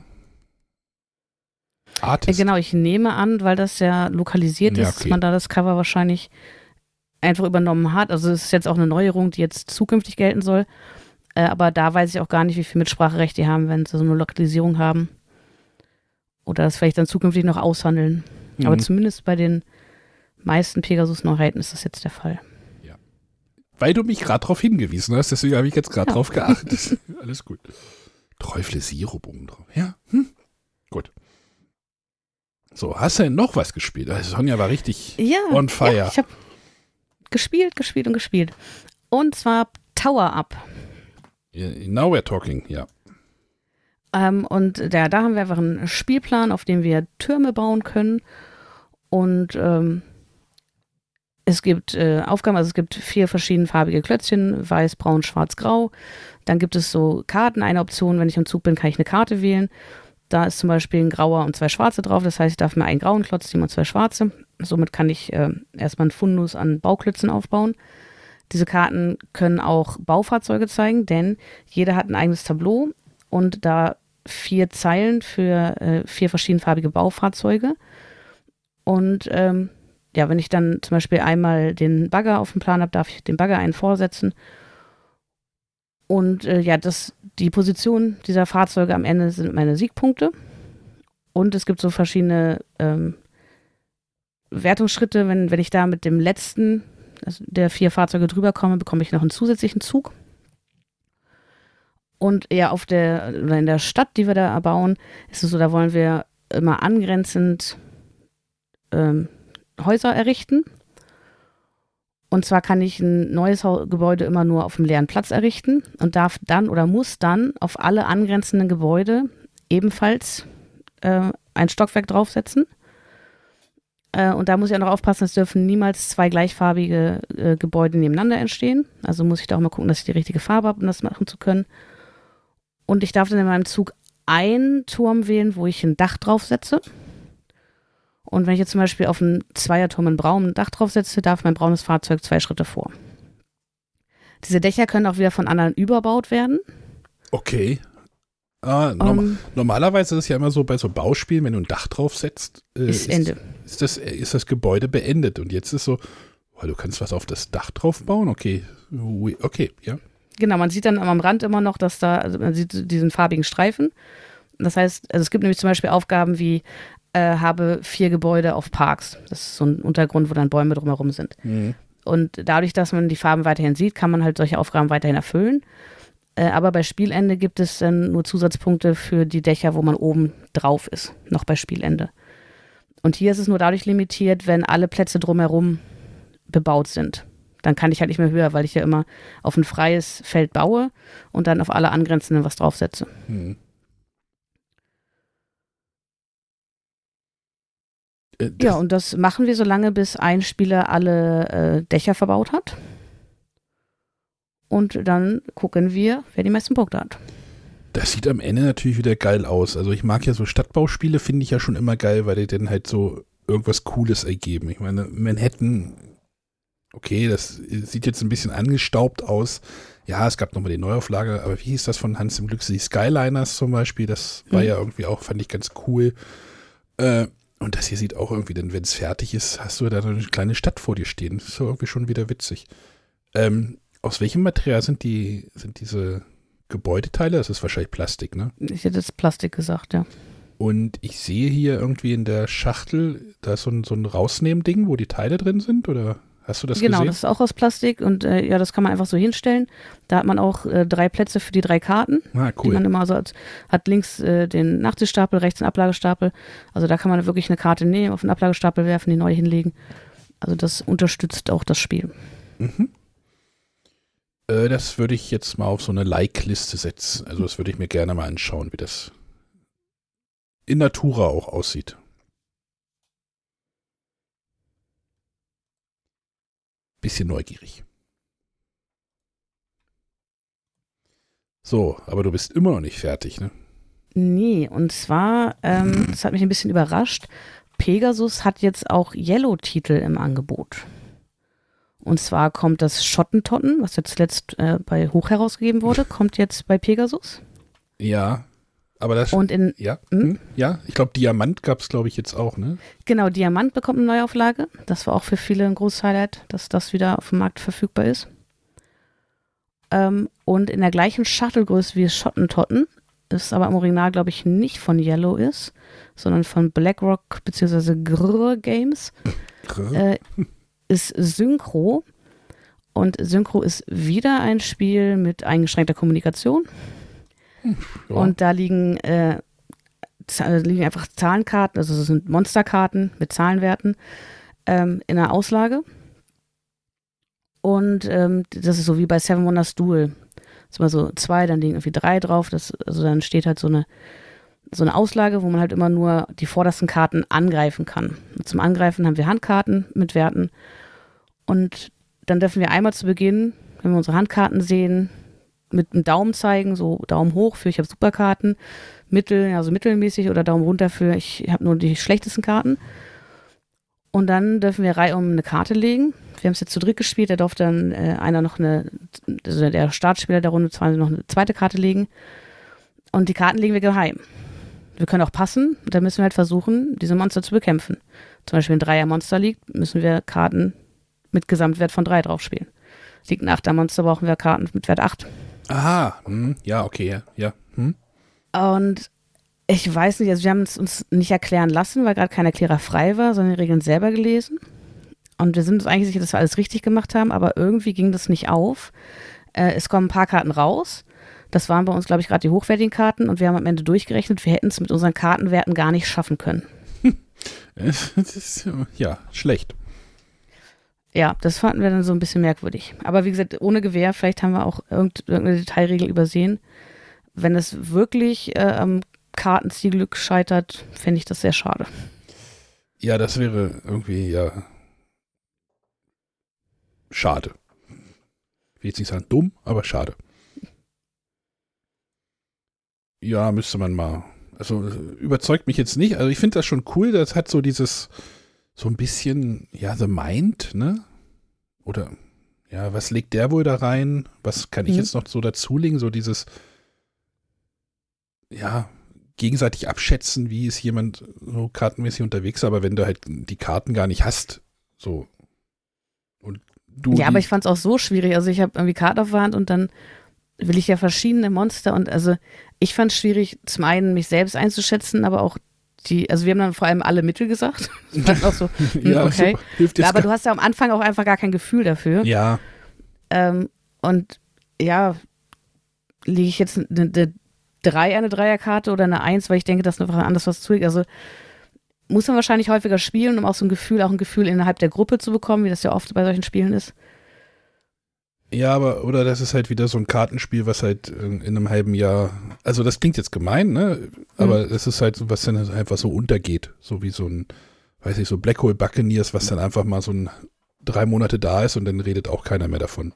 Artist. Ja, genau, ich nehme an, weil das ja lokalisiert ja, ist, okay. dass man da das Cover wahrscheinlich einfach übernommen hat. Also es ist jetzt auch eine Neuerung, die jetzt zukünftig gelten soll. Äh, aber da weiß ich auch gar nicht, wie viel Mitspracherecht die haben, wenn sie so eine Lokalisierung haben. Oder das vielleicht dann zukünftig noch aushandeln. Mhm. Aber zumindest bei den meisten Pegasus-Neuheiten ist das jetzt der Fall. Ja. Weil du mich gerade darauf hingewiesen hast, deswegen habe ich jetzt gerade ja. drauf geachtet. Alles gut. Träufle Sirup oben drauf. Ja, hm. Gut. So, hast du denn noch was gespielt? Also Sonja war richtig ja, on fire. Ja, ich habe gespielt, gespielt und gespielt. Und zwar Tower Up. Now we're talking, ja. Ähm, und da, da haben wir einfach einen Spielplan, auf dem wir Türme bauen können. Und ähm, es gibt äh, Aufgaben, also es gibt vier verschiedenfarbige Klötzchen, weiß, braun, schwarz, grau. Dann gibt es so Karten, eine Option, wenn ich im Zug bin, kann ich eine Karte wählen. Da ist zum Beispiel ein grauer und zwei schwarze drauf, das heißt, ich darf mir einen grauen Klotz nehmen und zwei schwarze. Somit kann ich äh, erstmal einen Fundus an Bauklötzen aufbauen. Diese Karten können auch Baufahrzeuge zeigen, denn jeder hat ein eigenes Tableau und da vier Zeilen für äh, vier verschiedenfarbige Baufahrzeuge. Und ähm, ja, wenn ich dann zum Beispiel einmal den Bagger auf dem Plan habe, darf ich den Bagger einen vorsetzen. Und äh, ja, das, die Position dieser Fahrzeuge am Ende sind meine Siegpunkte. Und es gibt so verschiedene ähm, Wertungsschritte. Wenn, wenn ich da mit dem letzten also der vier Fahrzeuge drüber komme, bekomme ich noch einen zusätzlichen Zug. Und ja, auf der, oder in der Stadt, die wir da erbauen, ist es so, da wollen wir immer angrenzend ähm, Häuser errichten. Und zwar kann ich ein neues Gebäude immer nur auf einem leeren Platz errichten und darf dann oder muss dann auf alle angrenzenden Gebäude ebenfalls äh, ein Stockwerk draufsetzen. Äh, und da muss ich auch noch aufpassen, es dürfen niemals zwei gleichfarbige äh, Gebäude nebeneinander entstehen. Also muss ich da auch mal gucken, dass ich die richtige Farbe habe, um das machen zu können. Und ich darf dann in meinem Zug einen Turm wählen, wo ich ein Dach draufsetze. Und wenn ich jetzt zum Beispiel auf einen Zweierturm in Braun ein Dach draufsetze, darf mein braunes Fahrzeug zwei Schritte vor. Diese Dächer können auch wieder von anderen überbaut werden. Okay. Ah, norm- Um, normalerweise ist es ja immer so bei so Bauspielen, wenn du ein Dach draufsetzt, äh, ist Ende. Ist das, ist das Gebäude beendet. Und jetzt ist so, oh, du kannst was auf das Dach drauf bauen? Okay, okay, ja. Genau, man sieht dann am Rand immer noch, dass da, also man sieht diesen farbigen Streifen. Das heißt, also es gibt nämlich zum Beispiel Aufgaben wie, äh, habe vier Gebäude auf Parks. Das ist so ein Untergrund, wo dann Bäume drumherum sind. Mhm. Und dadurch, dass man die Farben weiterhin sieht, kann man halt solche Aufgaben weiterhin erfüllen. Äh, aber bei Spielende gibt es dann nur Zusatzpunkte für die Dächer, wo man oben drauf ist, noch bei Spielende. Und hier ist es nur dadurch limitiert, wenn alle Plätze drumherum bebaut sind. Dann kann ich halt nicht mehr höher, weil ich ja immer auf ein freies Feld baue und dann auf alle angrenzenden was draufsetze. Mhm. Äh, das, Ja, und das machen wir so lange, bis ein Spieler alle äh, Dächer verbaut hat. Und dann gucken wir, wer die meisten Punkte hat. das sieht am Ende natürlich wieder geil aus. Also ich mag ja so Stadtbauspiele, finde ich ja schon immer geil, weil die dann halt so irgendwas Cooles ergeben. Ich meine, Manhattan, okay, das sieht jetzt ein bisschen angestaubt aus. Ja, es gab nochmal die Neuauflage, aber wie hieß das von Hans im Glück? Die Skyliners zum Beispiel, das war Mhm. ja irgendwie auch, fand ich ganz cool. Äh, und das hier sieht auch irgendwie, denn wenn es fertig ist, hast du da so eine kleine Stadt vor dir stehen. Das ist so irgendwie schon wieder witzig. Ähm, aus welchem Material sind die, sind diese Gebäudeteile? Das ist wahrscheinlich Plastik, ne? Ich hätte jetzt Plastik gesagt, ja. Und ich sehe hier irgendwie in der Schachtel, da ist so ein, so ein Rausnehmen-Ding, wo die Teile drin sind, oder hast du das Genau, gesehen? das ist auch aus Plastik und äh, ja, das kann man einfach so hinstellen. Da hat man auch äh, drei Plätze für die drei Karten, Ah, die man cool. immer so hat. Hat links äh, den Nachtischstapel, rechts den Ablagestapel. Also da kann man wirklich eine Karte nehmen, auf den Ablagestapel werfen, die neu hinlegen. Also das unterstützt auch das Spiel. Mhm. Äh, das würde ich jetzt mal auf so eine Like-Liste setzen. Also das würde ich mir gerne mal anschauen, wie das in Natura auch aussieht. Bisschen neugierig. So, aber du bist immer noch nicht fertig, ne? Nee, und zwar, ähm, das hat mich ein bisschen überrascht, Pegasus hat jetzt auch Yellow-Titel im Angebot. Und zwar kommt das Schottentotten, was jetzt zuletzt äh, bei Hoch herausgegeben wurde, kommt jetzt bei Pegasus. Ja, aber das... Und in, ja, Hm? hm? ja, ich glaube, Diamant gab es, glaube ich, jetzt auch, ne? genau, Diamant bekommt eine Neuauflage. Das war auch für viele ein großes Highlight, dass das wieder auf dem Markt verfügbar ist. Ähm, und in der gleichen Schachtelgröße wie das Schottentotten, ist aber im Original, glaube ich, nicht von Yellow ist, sondern von BlackRock bzw. Grrr Games, äh, ist Synchro. Und Synchro ist wieder ein Spiel mit eingeschränkter Kommunikation. Ja. Und da liegen, äh, Z- liegen einfach Zahlenkarten, also es sind Monsterkarten mit Zahlenwerten ähm, in der Auslage. Und ähm, das ist so wie bei Seven Wonders Duel. Das ist mal so zwei, dann liegen irgendwie drei drauf. Das, also dann steht halt so eine, so eine Auslage, wo man halt immer nur die vordersten Karten angreifen kann. Und zum Angreifen haben wir Handkarten mit Werten. Und dann dürfen wir einmal zu Beginn, wenn wir unsere Handkarten sehen, mit einem Daumen zeigen, so Daumen hoch für ich habe Superkarten, mittel, also mittelmäßig oder Daumen runter für ich habe nur die schlechtesten Karten. Und dann dürfen wir reihum eine Karte legen. Wir haben es jetzt zu dritt gespielt, da durfte dann äh, einer noch eine, also der Startspieler der Runde zwar noch eine zweite Karte legen. Und die Karten legen wir geheim. Wir können auch passen, und dann müssen wir halt versuchen, diese Monster zu bekämpfen. Zum Beispiel, wenn ein Dreier-Monster liegt, müssen wir Karten mit Gesamtwert von drei drauf spielen. Liegt ein Achter-Monster, brauchen wir Karten mit Wert acht. Aha, hm, ja, okay, ja. ja hm. Und ich weiß nicht, also wir haben es uns nicht erklären lassen, weil gerade kein Erklärer frei war, sondern die Regeln selber gelesen. Und wir sind uns eigentlich sicher, dass wir alles richtig gemacht haben, aber irgendwie ging das nicht auf. Äh, es kommen ein paar Karten raus. Das waren bei uns, glaube ich, gerade die hochwertigen Karten und wir haben am Ende durchgerechnet, wir hätten es mit unseren Kartenwerten gar nicht schaffen können. Das ist, ja, schlecht. Ja, das fanden wir dann so ein bisschen merkwürdig. Aber wie gesagt, ohne Gewehr, vielleicht haben wir auch irgend, irgendeine Detailregel übersehen. Wenn es wirklich äh, am Kartenzielglück scheitert, fände ich das sehr schade. Ja, das wäre irgendwie, ja, schade. Ich will jetzt nicht sagen dumm, aber schade. Ja, müsste man mal. Also überzeugt mich jetzt nicht. Also ich finde das schon cool. Das hat so dieses, so ein bisschen, ja, The Mind, ne? Oder, ja, was legt der wohl da rein? Was kann ich Mhm. jetzt noch so dazulegen? So dieses, ja, gegenseitig abschätzen, wie ist jemand so kartenmäßig unterwegs, aber wenn du halt die Karten gar nicht hast, so. Und du. Ja, die, aber ich fand es auch so schwierig. Also ich habe irgendwie Karten auf der Hand und dann will ich ja verschiedene Monster und also ich fand es schwierig, zum einen mich selbst einzuschätzen, aber auch die, also wir haben dann vor allem alle Mittel gesagt. Das war auch so, hm, ja, okay. super, hilft jetzt Ja, aber gar- du hast ja am Anfang auch einfach gar kein Gefühl dafür. Ja, Ähm, und ja, lege ich jetzt eine, eine drei eine Dreierkarte oder eine eins, weil ich denke, das ist einfach anders was zu. Also muss man wahrscheinlich häufiger spielen, um auch so ein Gefühl, auch ein Gefühl innerhalb der Gruppe zu bekommen, wie das ja oft bei solchen Spielen ist. ja, aber, oder das ist halt wieder so ein Kartenspiel, was halt in, in einem halben Jahr, also das klingt jetzt gemein, ne? Aber es ist halt so, was dann einfach so untergeht. So wie so ein, weiß ich, so Black Hole Buccaneers, was dann einfach mal so ein drei Monate da ist und dann redet auch keiner mehr davon.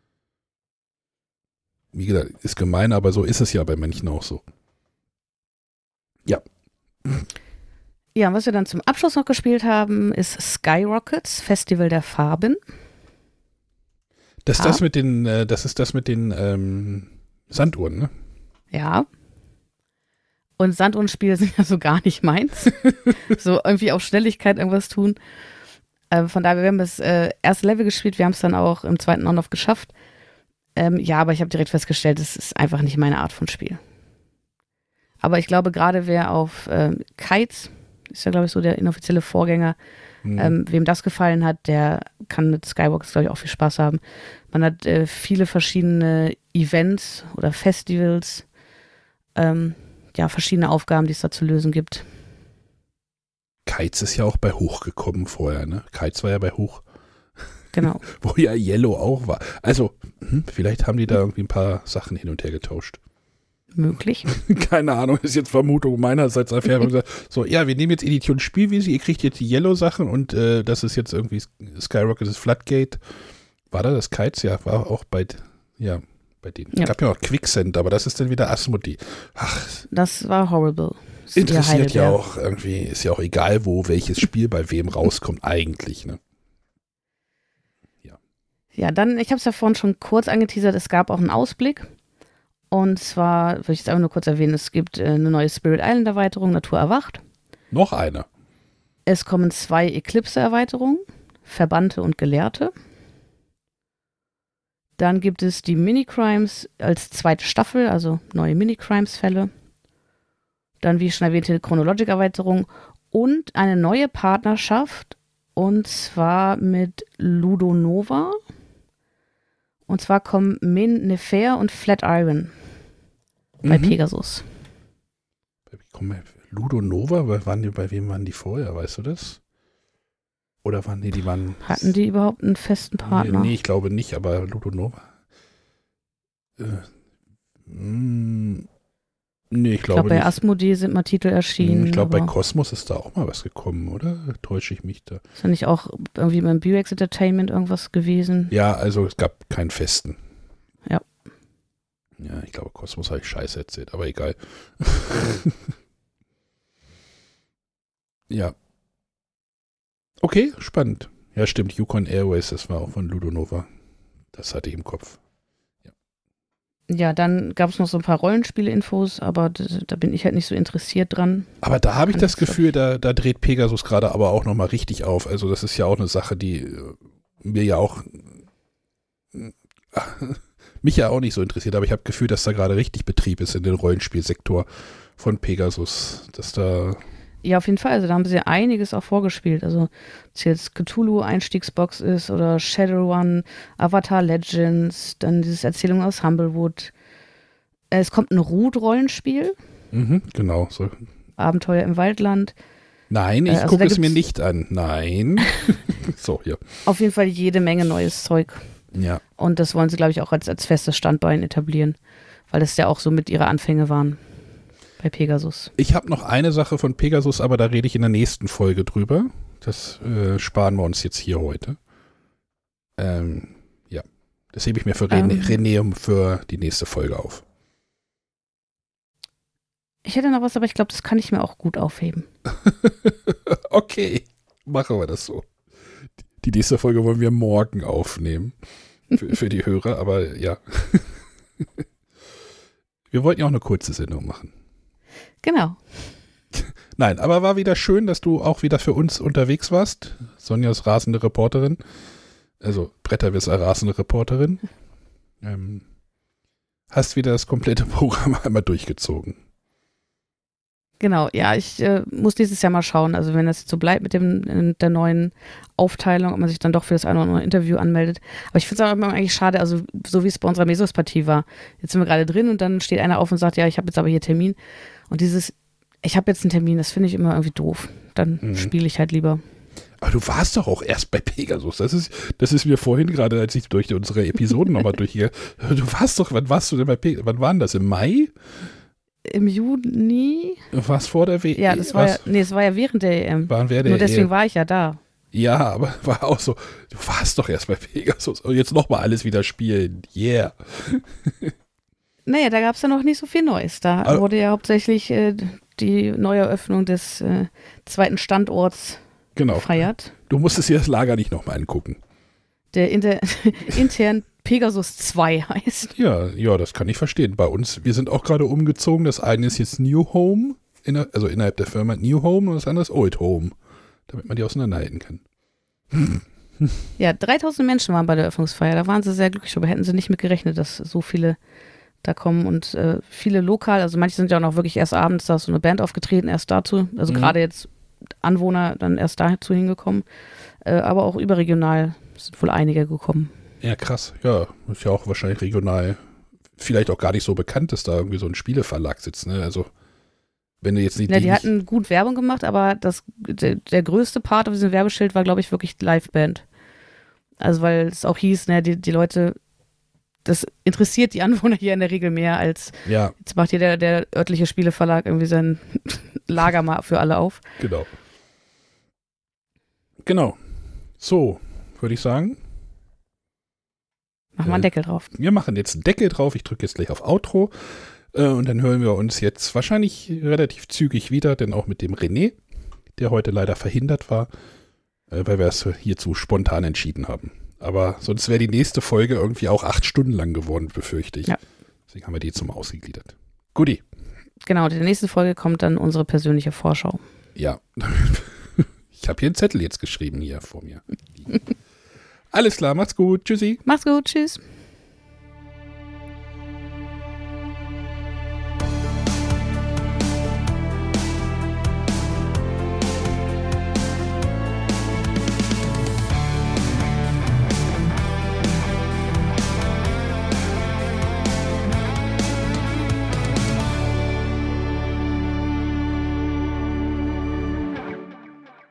Wie gesagt, ist gemein, aber so ist es ja bei manchen auch so. Ja. Ja, und was wir dann zum Abschluss noch gespielt haben, ist Skyrockets, Festival der Farben. Das ist Ah. das mit den, äh, das ist das mit den ähm, Sanduhren, ne? Ja. Und Sanduhrenspiele sind ja so gar nicht meins. So irgendwie auf Schnelligkeit irgendwas tun. Äh, von daher, wir haben das äh, erste Level gespielt, wir haben es dann auch im zweiten On-Off geschafft. Ähm, ja, aber ich habe direkt festgestellt, es ist einfach nicht meine Art von Spiel. Aber ich glaube, gerade wer auf ähm, Kites, ist ja glaube ich so der inoffizielle Vorgänger, Hm. ähm, wem das gefallen hat, der kann mit Skywalkers, glaube ich, auch viel Spaß haben. Man hat äh, viele verschiedene Events oder Festivals, ähm, ja, verschiedene Aufgaben, die es da zu lösen gibt. Kites ist ja auch bei Hoch gekommen vorher, ne? Kites war ja bei Hoch, Genau. wo ja Yellow auch war. Also, hm, vielleicht haben die da irgendwie ein paar Sachen hin und her getauscht. Möglich. Keine Ahnung, ist jetzt Vermutung meinerseits. Einfach haben gesagt, so, ja, wir nehmen jetzt Edition Spielwiese, ihr kriegt jetzt die Yellow-Sachen und äh, das ist jetzt irgendwie Skyrocket ist Floodgate. War da das Kites? Ja, war auch bei, ja, bei denen. Ja. Es gab ja auch Quicksand, aber das ist dann wieder Asmodee. Ach, Das war horrible. Das ist ihr interessiert ja Heidelbeer. auch irgendwie, ist ja auch egal, wo welches Spiel bei wem rauskommt, eigentlich, ne? Ja, dann, ich habe es ja vorhin schon kurz angeteasert, es gab auch einen Ausblick. Und zwar, will ich es einfach nur kurz erwähnen, es gibt äh, eine neue Spirit Island Erweiterung, Natur erwacht. Noch eine. Es kommen zwei Eclipse-Erweiterungen, Verbannte und Gelehrte. Dann gibt es die Mini-Crimes als zweite Staffel, also neue Mini-Crimes-Fälle. Dann, wie schon erwähnte, Chronologic-Erweiterung und eine neue Partnerschaft, und zwar mit Ludo Nova. Und zwar kommen Min Nefer und Flatiron bei Mhm. Pegasus. Komm, Ludo Nova, weil waren die, bei wem waren die vorher, weißt du das? Oder waren die, die waren. Hatten die überhaupt einen festen Partner? Nee, nee, ich glaube nicht, aber Ludo Nova. Äh, mh, nee, ich ich glaube glaube, bei nicht. Asmodee sind mal Titel erschienen. Ich glaube, bei aber Kosmos ist da auch mal was gekommen, oder? Täusche ich mich da? ist ja nicht auch irgendwie beim B-Rex Entertainment irgendwas gewesen? Ja, also es gab keinen festen. Ja. Ja, ich glaube, Kosmos habe ich Scheiße erzählt, aber egal. Ja. Okay, spannend. Ja, stimmt. Yukon Airways, das war auch von Ludo Nova. Das hatte ich im Kopf. Ja, dann gab es noch so ein paar Rollenspiele-Infos, aber d- da bin ich halt nicht so interessiert dran. Aber da habe ich das Alles Gefühl, da, da dreht Pegasus gerade aber auch nochmal richtig auf. Also das ist ja auch eine Sache, die äh, mir ja auch äh, mich ja auch nicht so interessiert, aber ich habe Gefühl, dass da gerade richtig Betrieb ist in den Rollenspielsektor von Pegasus. Dass da Ja, auf jeden Fall. Also da haben sie einiges auch vorgespielt. Also ob es jetzt Cthulhu Einstiegsbox ist oder Shadowrun, Avatar Legends, dann dieses Erzählung aus Humblewood. Äh, Es kommt ein Root-Rollenspiel, mhm, genau so. Abenteuer im Waldland. Nein, ich Äh, also gucke da es mir gibt's- nicht an. Nein. So, hier. Auf jeden Fall jede Menge neues Zeug. Ja. Und das wollen sie, glaube ich, auch als, als festes Standbein etablieren, weil das ja auch so mit ihre Anfänge waren. bei Pegasus. Ich habe noch eine Sache von Pegasus, aber da rede ich in der nächsten Folge drüber. Das äh, sparen wir uns jetzt hier heute. Ähm, ja, das hebe ich mir für René, ähm, René für die nächste Folge auf. Ich hätte noch was, aber ich glaube, das kann ich mir auch gut aufheben. Okay, machen wir das so. Die nächste Folge wollen wir morgen aufnehmen. Für, für die Hörer, aber ja. Wir wollten ja auch eine kurze Sendung machen. Genau. Nein, aber war wieder schön, dass du auch wieder für uns unterwegs warst. Sonjas rasende Reporterin. Also Bretterwisser rasende Reporterin. Ähm, hast wieder das komplette Programm einmal durchgezogen. Genau, ja, ich äh, muss dieses Jahr mal schauen, also wenn das jetzt so bleibt mit dem der neuen Aufteilung, ob man sich dann doch für das eine oder andere Interview anmeldet. Aber ich finde es auch immer eigentlich schade, also so wie es bei unserer Mesos-Partie war. Jetzt sind wir gerade drin und dann steht einer auf und sagt, ja, ich habe jetzt aber hier Termin. Und dieses, ich habe jetzt einen Termin, das finde ich immer irgendwie doof. Dann mhm. spiele ich halt lieber. Aber du warst doch auch erst bei Pegasus. Das ist, das ist mir vorhin gerade, als ich durch unsere Episoden nochmal durch hier, du warst doch, wann warst du denn bei Pegasus? Wann war denn das? Im Mai? Im Juni. Was vor der W M? Ja, das war ja, nee, es war ja während der E M. Waren wir der Nur deswegen E M. war ich ja da. Ja, aber war auch so, du warst doch erst bei Pegasus und jetzt nochmal alles wieder spielen. Yeah. Naja, da gab es ja noch nicht so viel Neues. Da also, wurde ja hauptsächlich äh, die Neueröffnung des äh, zweiten Standorts genau. gefeiert. Du musstest dir das Lager nicht nochmal angucken. Der inter, intern Pegasus zwei heißt. Ja, ja, das kann ich verstehen. Bei uns, wir sind auch gerade umgezogen. Das eine ist jetzt New Home, inner, also innerhalb der Firma New Home und das andere ist Old Home, damit man die auseinanderhalten kann. Ja, dreitausend Menschen waren bei der Eröffnungsfeier. Da waren sie sehr glücklich, aber hätten sie nicht mit gerechnet, dass so viele da kommen und äh, viele lokal, also manche sind ja auch noch wirklich erst abends, da ist so eine Band aufgetreten, erst dazu, also mhm. gerade jetzt Anwohner dann erst dazu hingekommen, äh, aber auch überregional sind wohl einige gekommen. Ja, krass. Ja, ist ja auch wahrscheinlich regional vielleicht auch gar nicht so bekannt, dass da irgendwie so ein Spieleverlag sitzt, ne? Also, wenn du jetzt nicht... Ja, die hatten gut Werbung gemacht, aber das, der, der größte Part auf diesem Werbeschild war, glaube ich, wirklich die Liveband. Also, weil es auch hieß, ne, die, die Leute, das interessiert die Anwohner hier in der Regel mehr als, ja. Jetzt macht hier der, der örtliche Spieleverlag irgendwie sein Lager mal für alle auf. Genau. Genau. So, würde ich sagen... Machen wir einen Deckel drauf. Wir machen jetzt einen Deckel drauf. Ich drücke jetzt gleich auf Outro. Äh, und dann hören wir uns jetzt wahrscheinlich relativ zügig wieder, denn auch mit dem René, der heute leider verhindert war, äh, weil wir es hierzu spontan entschieden haben. Aber sonst wäre die nächste Folge irgendwie auch acht Stunden lang geworden, befürchte ich. Ja. Deswegen haben wir die jetzt mal ausgegliedert. Guti. Genau, in der nächsten Folge kommt dann unsere persönliche Vorschau. Ja. Ich habe hier einen Zettel jetzt geschrieben hier vor mir. Alles klar, macht's gut. Tschüssi. Macht's gut, tschüss.